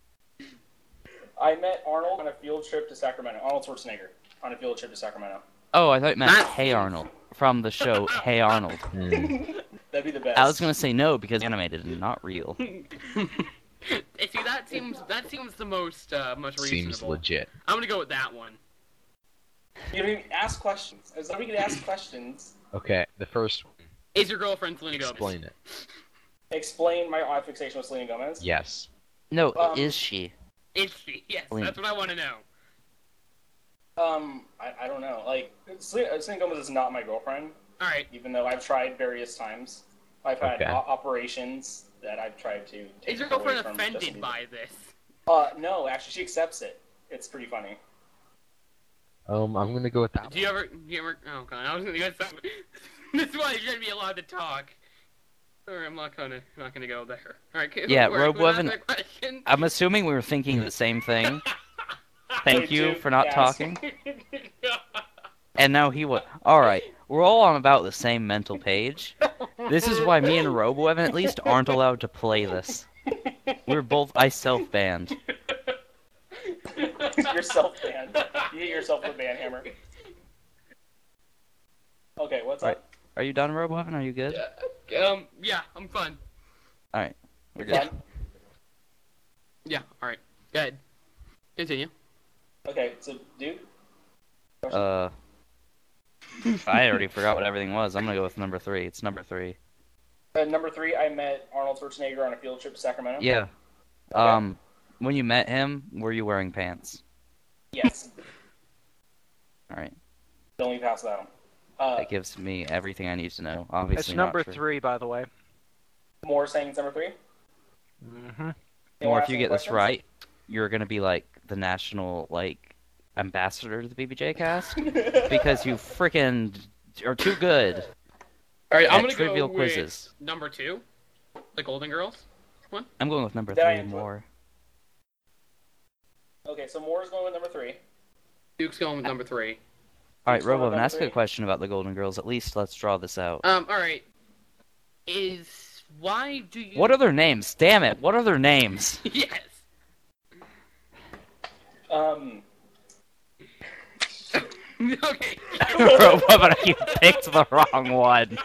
I met Arnold on a field trip to Sacramento. Arnold Schwarzenegger on a field trip to Sacramento. Oh, I thought you meant That's- Hey Arnold from the show Hey Arnold. Hmm. That'd be the best. I was gonna say no because animated and not real. See, that seems that seems the most uh, most reasonable. Seems legit. I'm gonna go with that one. You don't even ask questions. As long as we can ask questions, Okay, the first one. Is your girlfriend Selena Gomez? Explain it. explain my odd fixation with Selena Gomez. Yes. No, Um, is she? Is she? Yes, Selena. that's what I want to know. Um, I, I don't know. Like, Selena, Selena Gomez is not my girlfriend, All right. even though I've tried various times. I've had Okay. o- operations that I've tried to take Is your away girlfriend from offended Justin Bieber. by this? Uh, no, actually, she accepts it. It's pretty funny. Um, I'm gonna go with that. Do you ever? Do you ever? Oh god, I was gonna go. Some, this is why you shouldn't be allowed to talk. Or I'm not gonna, not gonna go there. All right. Okay, Yeah, who- who Rogue asked Weapon- that question? I'm assuming we were thinking the same thing. Thank Wait, you dude, for not yes. talking. And now he was. Alright, we're all on about the same mental page. This is why me and RoboEvan at least aren't allowed to play this. We're both I self banned. You're self-banned. You hit yourself with a ban hammer. Okay, what's Right. up? Are you done, RoboEvan? Are you good? um. Yeah, I'm fun. We're You're good. done? Yeah. All right. Go ahead. Continue. Okay, so, dude? Uh, I already forgot what everything was. I'm gonna go with number three. It's number three. Uh, number three, I met Arnold Schwarzenegger on a field trip to Sacramento. Yeah. Okay. Um, when you met him, were you wearing pants? Yes. All right. Don't leave past that one. Uh, That gives me everything I need to know. Obviously, It's not number true. three, by the way. more saying it's number three? Mm-hmm. Or if you get this right, you're gonna be like the national like ambassador to the B B J cast because you freaking are too good All right. I'm at gonna trivial go quizzes. with number two, the Golden Girls. I'm going with number Did I three enjoy- more. Okay, so Moore's going with number three. Duke's going with number three. All right, Which one Robo, number ask a three? question about the Golden Girls. At least let's draw this out. Um. All right. Is why do you? What are their names? Damn it! What are their names? Yes. Um, Okay. But you picked the wrong one.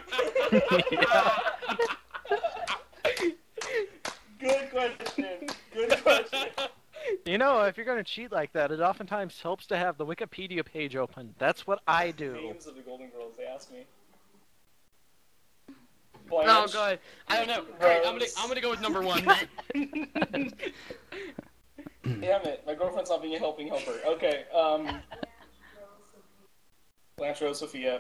Good question. Good question. You know, if you're gonna cheat like that, it oftentimes helps to have the Wikipedia page open. That's what I do. Names of the Golden Girls, they asked me. Oh Blanche. god, I don't know. Alright, I'm gonna Rose. I'm gonna go with number one then. Damn it, my girlfriend's not being a helping helper. Okay, um... Blanche Rose Sophia.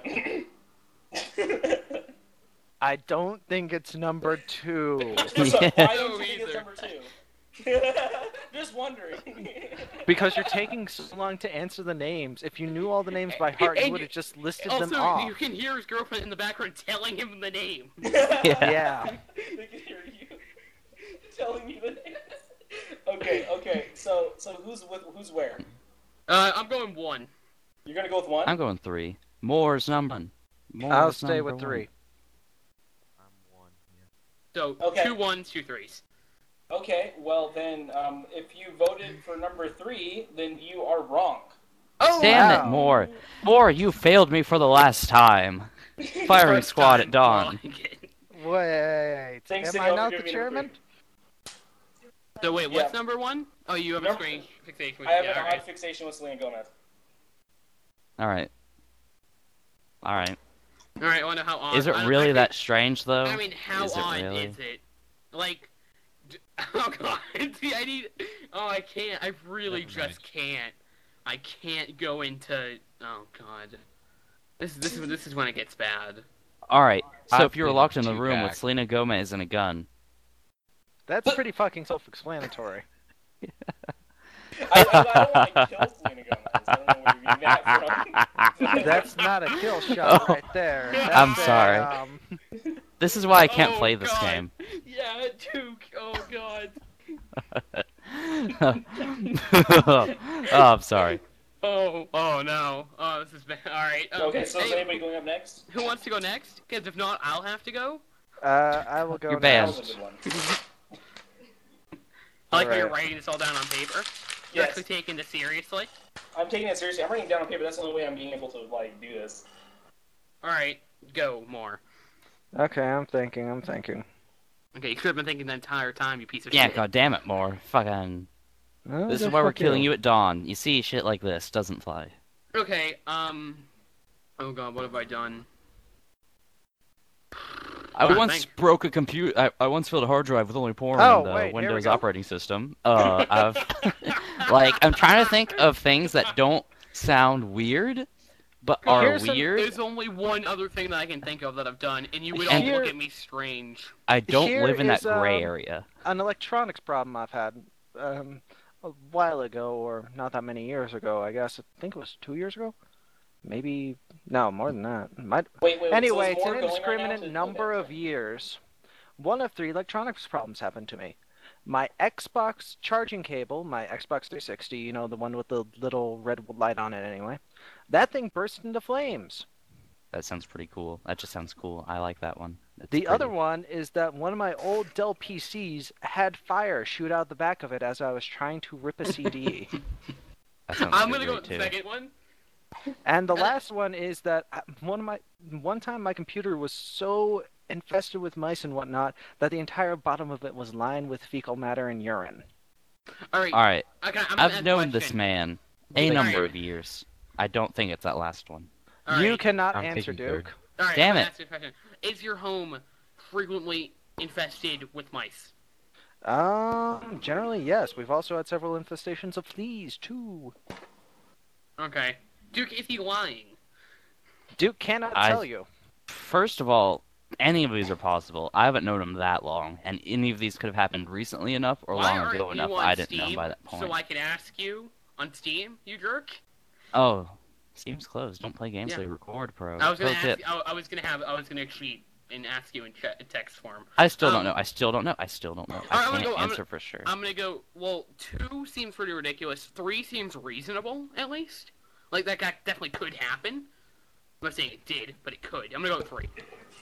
I don't think it's number two. So, Yeah. why don't you No, think it's either. number two? Just wondering. Because you're taking so long to answer the names. If you knew all the names by heart, And you would you- have just listed Also, them off. you can hear his girlfriend in the background telling him the name. Yeah. Yeah. They can hear you telling me the name. Okay, okay. So, so who's with who's where? Uh, I'm going one. You're gonna go with one. I'm going three. Moore's number. Moore's I'll stay number with one. three. I'm one. Yeah. So Okay. two ones, two threes. Okay, well then, um, if you voted for number three, then you are wrong. Oh, Damn wow. it, Moore. Moore, you failed me for the last time. Firing First squad time. at dawn. I like it. Wait. Thanks, Am Danielle, I for not the giving me chairman? number So wait, what's Yeah. number one? Oh, you have a Number- strange fixation with I have yeah, an alright. odd fixation with Selena Gomez. Alright. Alright. Alright, I wonder how odd. Is it I- really I that strange, though? I mean, how Is it odd really? is it? Like, d- oh god, see, I need. Oh, I can't. I really Never just mind. can't. I can't go into. Oh god, this this is this is when it gets bad. Alright, so I've if you were been locked in the too room with back. Selena Gomez and a gun, That's pretty fucking self-explanatory. I, I, I don't want to kill Selena Gomez. I don't know where you're getting that from. That's not a kill shot Oh, right there. I'm That's a, sorry. um, this is why I can't Oh, play this God. game. Yeah, Duke. Oh god. Oh, I'm sorry. Oh, oh no. Oh, this is bad. All right. Um, Okay, so is hey, anybody going up next? who wants to go next? Because if not, I'll have to go. uh, I will go You're That next. banned. was a good one. I like how you're Alright. writing this all down on paper. You're Yes. actually taking this seriously. I'm taking it seriously. I'm writing it down on paper. That's the only way I'm being able to like do this. All right, go more. Okay, I'm thinking, I'm thinking. Okay, you could have been thinking the entire time, you piece of Yeah, shit. god damn it, Moore. Fucking. Oh, This is good why we're fuck killing you at dawn. You see, shit like this doesn't fly. Okay, um... Oh god, what have I done? I Alright, once thank- broke a computer. I, I once filled a hard drive with only porn Oh, in the wait, here we Windows go. operating system. Uh, I've like I'm trying to think of things that don't sound weird, but are Here's some- weird. There's only one other thing that I can think of that I've done, and you would all Here- look at me strange. I don't Here live in that is, gray um, area. An electronics problem I've had um, a while ago, or not that many years ago, I guess. I think it was two years ago? Maybe, no, more than that. Might... Wait, wait. Anyway, so it's is an more going right now indiscriminate to- number okay, of sorry. years. One of three electronics problems happened to me. My Xbox charging cable, my Xbox three sixty, you know, the one with the little red light on it anyway, that thing burst into flames. That sounds pretty cool. That just sounds cool. I like that one. It's The other pretty. one is that one of my old Dell P Cs had fire shoot out the back of it as I was trying to rip a C D. That sounds I'm pretty gonna go with great, the too. second one. And the last one is that I- one of my one time my computer was so infested with mice and whatnot that the entire bottom of it was lined with fecal matter and urine. Alright, All right, okay, I'm gonna I've ask a known this question. man a Alright. number of years. I don't think it's that last one. Alright, You cannot I'm answer, taking Duke. third. alright, Damn I'm gonna it. ask you a question. Is your home frequently infested with mice? Um, generally yes. We've also had several infestations of fleas too. Okay. Duke, is he lying? Duke cannot I- tell you. First of all, any of these are possible. I haven't known him that long, and any of these could have happened recently enough or Why long aren't ago you enough. on I didn't Steam know by that point. So I can ask you on Steam, you jerk? Oh, Steam's closed. Don't play games Yeah. they record, pro. I was gonna Pro ask. tip. I, I was gonna have. I was gonna cheat and ask you in, che- in text form. I still don't um, know. I still don't know. I still don't know. Alright, I I'm gonna can't go- I'm answer gonna- for sure. I'm gonna go. Well, two seems pretty ridiculous. Three seems reasonable, at least. Like that guy definitely could happen. I'm not saying it did, but it could. I'm gonna go with three.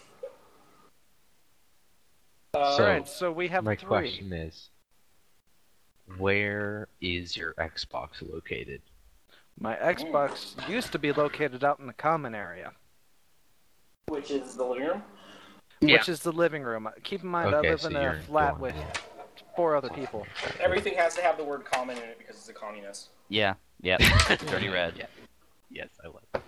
Uh, So- Alright, so we have My three. question is, where is your Xbox located? My Xbox used to be located out in the common area, Which is the living room. Yeah. which is the living room. Keep in mind, Okay, I live so in you're a in flat dorm. with four other people. Everything has to have the word common in it because it's a communist. Yeah. Yep. Dirty red. Yeah. Yes, I like this.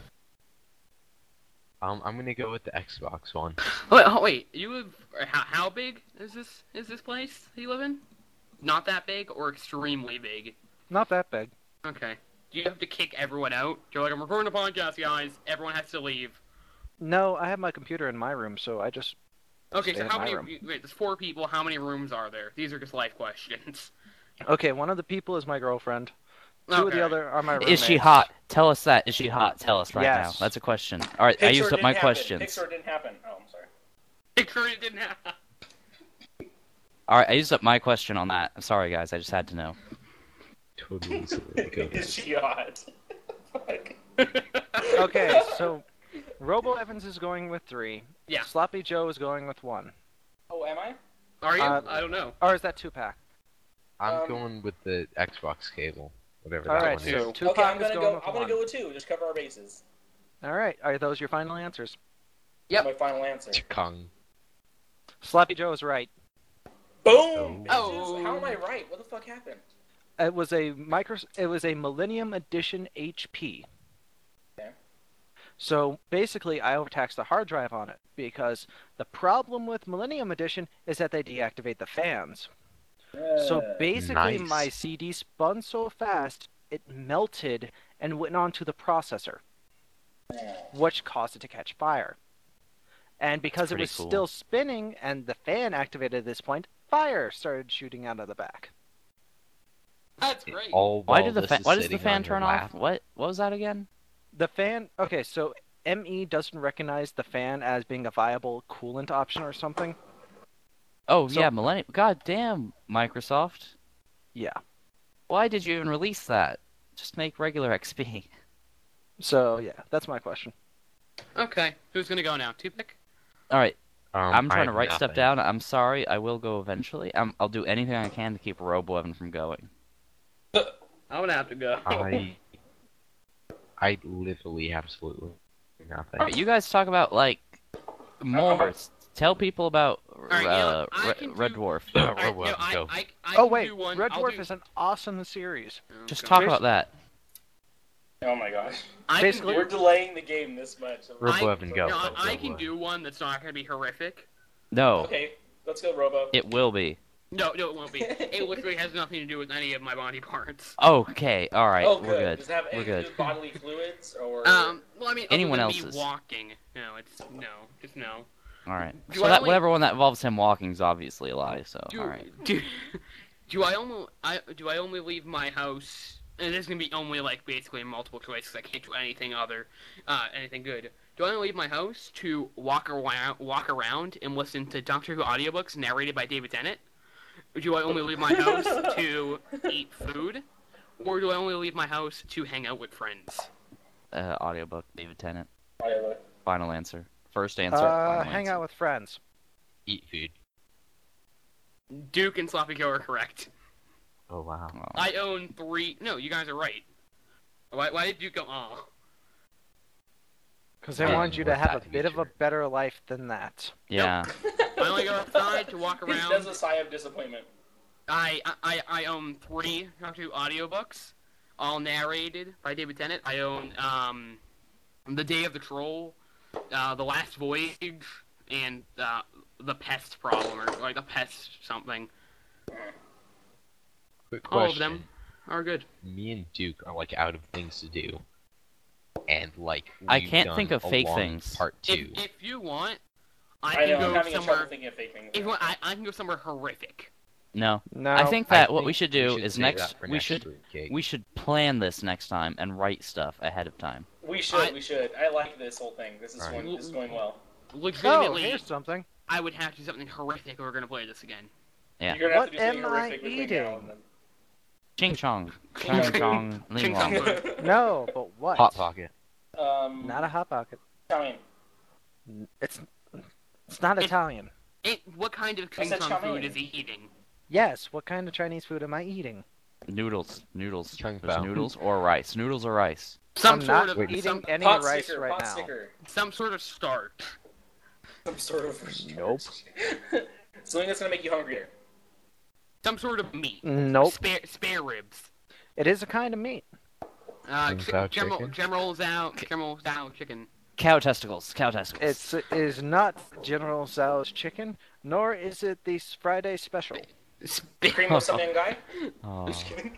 Um, I'm gonna go with the Xbox one. Wait, oh, wait. You live? How, how big is this? Is this place you live in? Not that big, or extremely big? Not that big. Okay. Do you have to kick everyone out? You're like, I'm recording a podcast, guys. Everyone has to leave. No, I have my computer in my room, so I just Okay, Stay so in how my many? room. Wait, there's four people. How many rooms are there? These are just life questions. okay. One of the people is my girlfriend. Two of Okay. the other are my roommates. Is she hot? Tell us that. Is she hot? Tell us right Yes. now. That's a question. All right, I Pixar used up didn't my happen. questions. Pixar didn't happen. Oh, I'm sorry. Picture it didn't happen. All right, I used up my question on that. I'm sorry, guys. I just had to know. Totally silly. Go. Is she hot? Fuck. Okay, so Robo Evans is going with three. Yeah. Sloppy Joe is going with one. Oh, am I? Are you? Uh, I don't know. Or is that two pack? I'm Um, going with the Xbox cable, whatever All that right, one two. is. so two Okay, pack I'm is gonna going go. with I'm gonna one. go with two. Just cover our bases. All right, are those your final answers? Yep. My final answer. Kong. Sloppy Joe is right. Boom! Oh. Bitches. How am I right? What the fuck happened? It was a micro. It was a Millennium Edition H P. Okay. So basically, I overtaxed the hard drive on it because the problem with Millennium Edition is that they deactivate the fans. So Uh, basically, Nice. my C D spun so fast it melted and went onto the processor, which caused it to catch fire. And because it pretty was cool. still spinning and the fan activated at this point, fire started shooting out of the back. That's great. All Why while did the this fan? is Why does the sitting fan on your turn lap. off? What? What was that again? The fan. Okay, so M E doesn't recognize the fan as being a viable coolant option or something. Oh So- yeah, Millennium. God damn, Microsoft. Yeah. Why did you even release that? Just make regular X P. So yeah, that's my question. Okay, who's gonna go now? Two pick. All right, Um, I'm I trying to have write stuff nothing. down. I'm sorry. I will go eventually. I'm, I'll do anything I can to keep Robo Evan from going. I'm gonna have to go. I, I literally absolutely nothing. All right, you guys talk about like more. Tell people about right, you know uh, what? I Re- can Red do- Dwarf. Uh, Alright, Robo no, Evan, I, go. I, I Oh can wait, do one. Red I'll Dwarf do... is an awesome series. Oh, Just God. talk Basi- about that. Oh my gosh. I basically- We're can do, delaying the game this much. Robo I- Evan, go. no, go, I go, can go. do one that's not gonna be horrific. No, Okay, let's go, Robo. it will be. No, no, it won't be. It literally has nothing to do with any of my body parts. Okay, all right, oh, we're good. good. Does it have We're anything to good. do with bodily fluids or? Um, well, I mean, other Anyone than else's. me walking. No, it's no, just no. All right. Do So I that only- whatever one that involves him walking is obviously a lie. So Do, all right. do, do I only I do I only leave my house? And this is gonna be only like basically multiple choice 'cause I can't do anything other, uh, anything good. Do I only leave my house to walk around, walk around and listen to Doctor Who audiobooks narrated by David Tennant? Or do I only leave my house to eat food? Or do I only leave my house to hang out with friends? Uh, audiobook, David Tennant. Whatever. Final answer. First answer. Uh, final hang answer. out with friends. Eat food. Duke and Sloppy Joe are correct. Oh wow. Well, I own three. No, you guys are right. Why, why did Duke go? Oh. Because I Yeah, wanted you to with have that a bit of a feature. better life than that. yeah. I only go outside to walk He around. does a sigh of disappointment. I, I I own three Doctor Who audiobooks, all narrated by David Tennant. I own um, The Day of the Troll, uh, The Last Voyage, and uh, The Pest Problem, or like The Pest something. Quick All question. of them are good. Me and Duke are like out of things to do, and like I we've can't done think of a fake long things. Part If, two. if you want, I I can know, I'm go having a trouble somewhere. thinking of fake things. If you want, I, I can go somewhere horrific. No. No, I think I that what think we should we do should is save next. that for We next should. week, Jake. We should plan this next time and write stuff ahead of time. We should, I- we should. I like this whole thing. This is Alright. going, this is going well. Oh, Legitimately, here's something. I would have to do something horrific if we're gonna play this again. Yeah. You're gonna have What to do something am I horrific between now eating? and then. Ching chong. Ching Ching chong. Ling Ching long. chong. No, but what? Hot pocket. Um, Not a hot pocket. Italian. It's it's not It- Italian. It, what kind of I Ching said Chong chow food mein. is he eating? Yes. What kind of Chinese food am I eating? Noodles. Noodles. Kung There's Pao. noodles or rice. Noodles or rice. Some I'm sort not of eating some, any Pot rice sticker, right pot now. sticker. some sort of starch. Some sort of. Nope. Something that's gonna make you hungrier. Some sort of meat. Nope. Spare spare ribs. It is a kind of meat. Uh, Kung chi- Pao General chicken? General Zao General Zao chicken. Cow testicles. Cow testicles. It's, it is not General Tso's chicken, nor is it the Friday special. Spare. Cream of some guy. Oh. Just kidding.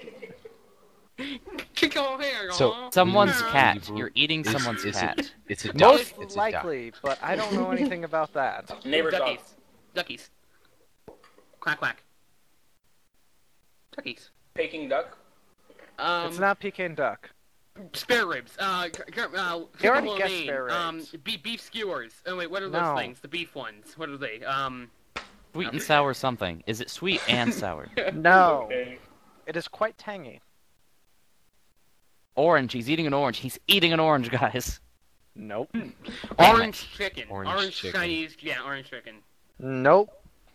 Chicken hair. So- aw. Someone's Yeah. cat. Evil You're eating is- someone's is cat. It, it's a duck. Most It's a duck. likely, but I don't know anything about that. Neighbor dog. Duckies. Duckies. Quack quack. Duckies. Peking duck. Um, It's not Peking duck. spare ribs. Uh, c- c- uh You already chicken guessed lo mein. spare Um, ribs. beef, beef skewers. Oh wait, what are No. those things? The beef ones. What are they? Um, Sweet and sour something. Is it sweet and sour? No. Okay. It is quite tangy. Orange. He's eating an orange. He's eating an orange, guys. Nope. orange chicken. Orange Orange chicken. Chinese. Yeah, orange chicken. Nope.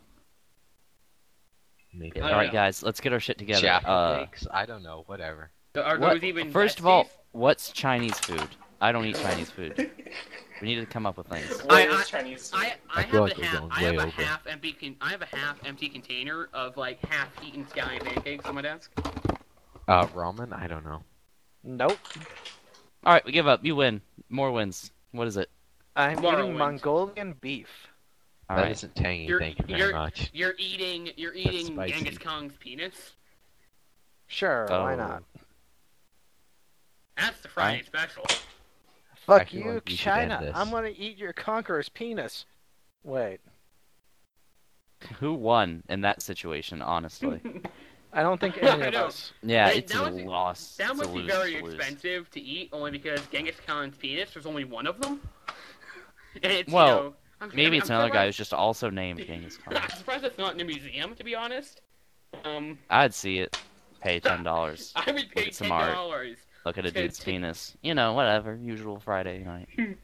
Make Oh, it All right, yeah. guys, let's get our shit together. Jaffa Uh, cakes? I don't know. Whatever. Are what- those even first of all, veggies? what's Chinese food? I don't eat Chinese food. We need to come up with things. What I- is I- Chinese? I, I I have feel a like we're half. going I have way a over. half empty. Con- I have a half empty container of like half-eaten scallion pancakes on my desk. Uh, ramen? I don't know. Nope. All right, we give up. You win. More wins. What is it? I'm Tomorrow eating wins. Mongolian beef. All That right. isn't tangy. You're- Thank you very you're- much. You're eating. You're eating spicy. Genghis Khan's penis. Sure, why Oh. not? That's the Friday Right. special. Fuck I feel you, like we should end China. this. I'm gonna eat your conqueror's penis. Wait. Who won in that situation? Honestly. I don't think any I of know. us. Yeah, That- it's that a must be- loss. That It's a must be lose, very it's a lose. expensive to eat, only because Genghis Khan's penis. There's only one of them. And it's, Well, you know, I'm, Maybe I'm, it's I'm another guy surprised- who's just also named Genghis Khan. I'm surprised it's not in a museum, to be honest. Um, I'd see it. Pay ten dollars. I would pay at some ten art. dollars. Look at a Okay, dude's t- penis. You know, whatever. Usual Friday night.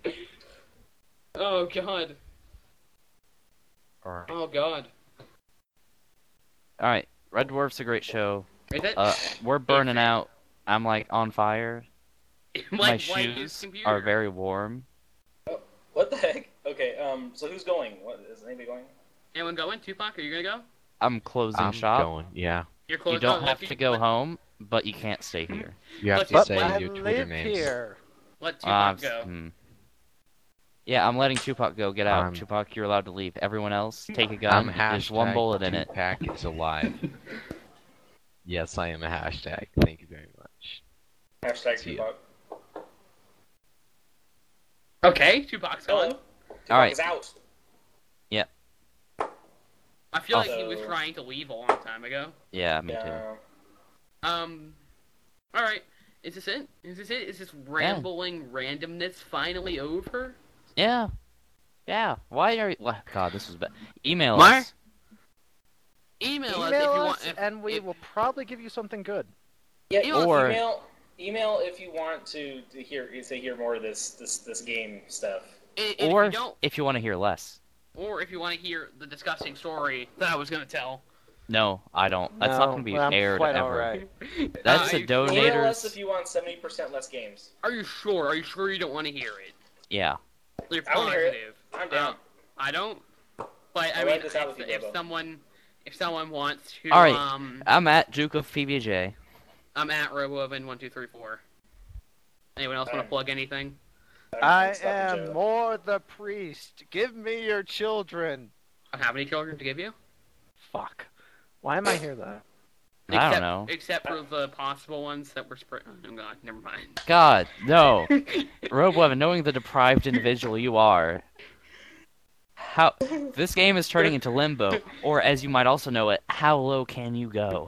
Oh god. Or Oh god. All right, Red Dwarf's a great show. Is that Uh, we're burning out. I'm like on fire. like My white his shoes computer? are very warm. What the heck? Okay. Um. So who's going? What is anybody going? Anyone going? Tupac, are you gonna go? I'm closing I'm shop. going. Yeah. You're You close. don't oh, have let to you- go let, home, but you can't stay here. You have Let's- to But say I your Twitter live names. here. Let Uh, Tupac go. hmm. Yeah, I'm letting Tupac go. Get out. Um, Tupac, you're allowed to leave. Everyone else, take a I'm gun. hashtag There's one bullet in it. Tupac is alive. Yes, I am a hashtag. Thank you very much. Hashtag See ya. Tupac. Okay, Tupac's Hello. gone. Tupac All right. is out. I feel like he Also- was trying to leave a long time ago. Yeah, me too. Yeah. Um, all right. Is this it? Is this it? Is this rambling randomness finally over? Yeah. Yeah. Why are you... well, God, this is bad. Email Mar- us. Email, us if Email you us, want. If, and we if- will probably give you something good. Yeah. Email- Or- email email if you want to, to hear to hear more of this this this game stuff. and- and Or if you don't, if you want to hear less. or if you want to hear the disgusting story that I was gonna tell. No, I don't. That's No, not going to be well, I'm aired quite ever. alright. That's Uh, a you- donate- Email us Donators- if you want seventy percent less games. Are you sure? Are you sure you don't want to hear it? Yeah. You're I wanna hear it. positive. I'm down. Uh, I don't. But I I'll mean, write this out if, with you, if Bobo. someone, if someone wants to, All right. um, I'm at Duke of P B J. I'm at Roboven one two three four. Anyone else want Alright. to plug anything? I Stop the am joke. more the priest. Give me your children. I don't have any children to give you. Fuck. Why am I here then? I don't Except- know. Except for the possible ones that were spread. Oh god, never mind. God, no. Robo, knowing the deprived individual you are, how this game is turning into limbo, or as you might also know it, how low can you go?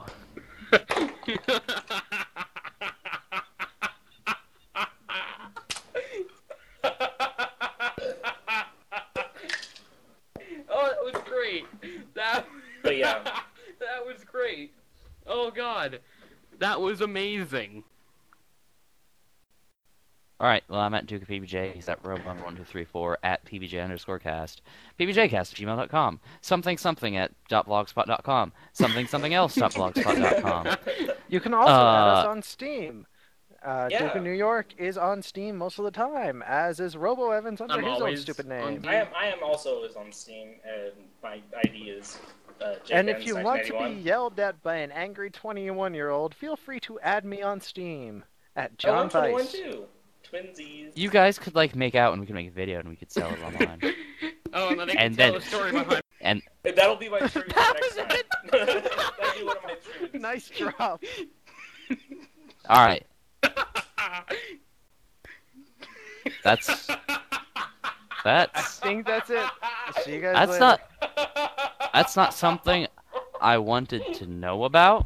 Oh, that was great. That. But yeah. that was great. Oh god, that was amazing. Alright, well, I'm at Duke of P B J. He's at Robo one two three four at P B J underscore cast. PBJcast at gmail dot com. Something something at dot blogspot dot com. Something something else dot blogspot dot com. You can also add us Uh, on Steam. Uh, Yeah. Duke of New York is on Steam most of the time, as is Robo Evans under I'm his own always stupid on name. I am I am also is on Steam, and my I D is uh, And if you want to be J Ben yelled at by an angry twenty-one-year-old, feel free to add me on Steam at Oh, John I'm twenty-one Weiss. too. Twinsies. You guys could, like, make out and we could make a video and we could sell it online. Oh, and then they can And tell then- the story behind. And And that'll be my stream for next time. That'll be one of my streams. Nice drop. alright, that's I that's think that's it. See you guys that's later. not that's not something I wanted to know about.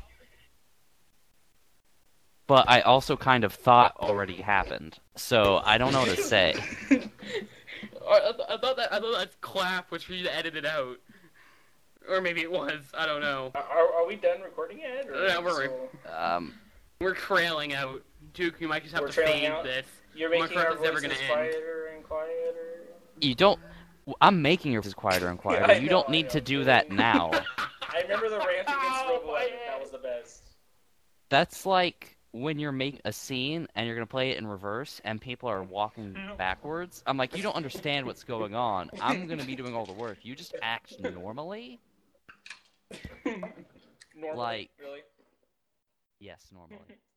But I also kind of thought already happened. So I don't know what to say. I, I, I thought that I thought that clap was for you to edit it out, or maybe it was. I don't know. Are, are we done recording yet? Or Yeah, we're- so- Um We're trailing out. Duke, you might just have We're to trailing fade out? this. You're My making our crap is never voices gonna end. quieter and quieter. you don't I'm making your voice quieter and quieter. I You know, don't I need know. to do that now. I remember the rant against Ow, Robo my Evan. That head. was the best. That's like when you're making a scene and you're gonna play it in reverse and people are walking backwards. I'm like, you don't understand what's going on. I'm gonna be doing all the work. You just act normally. Normally, Like- really? Yes, normally.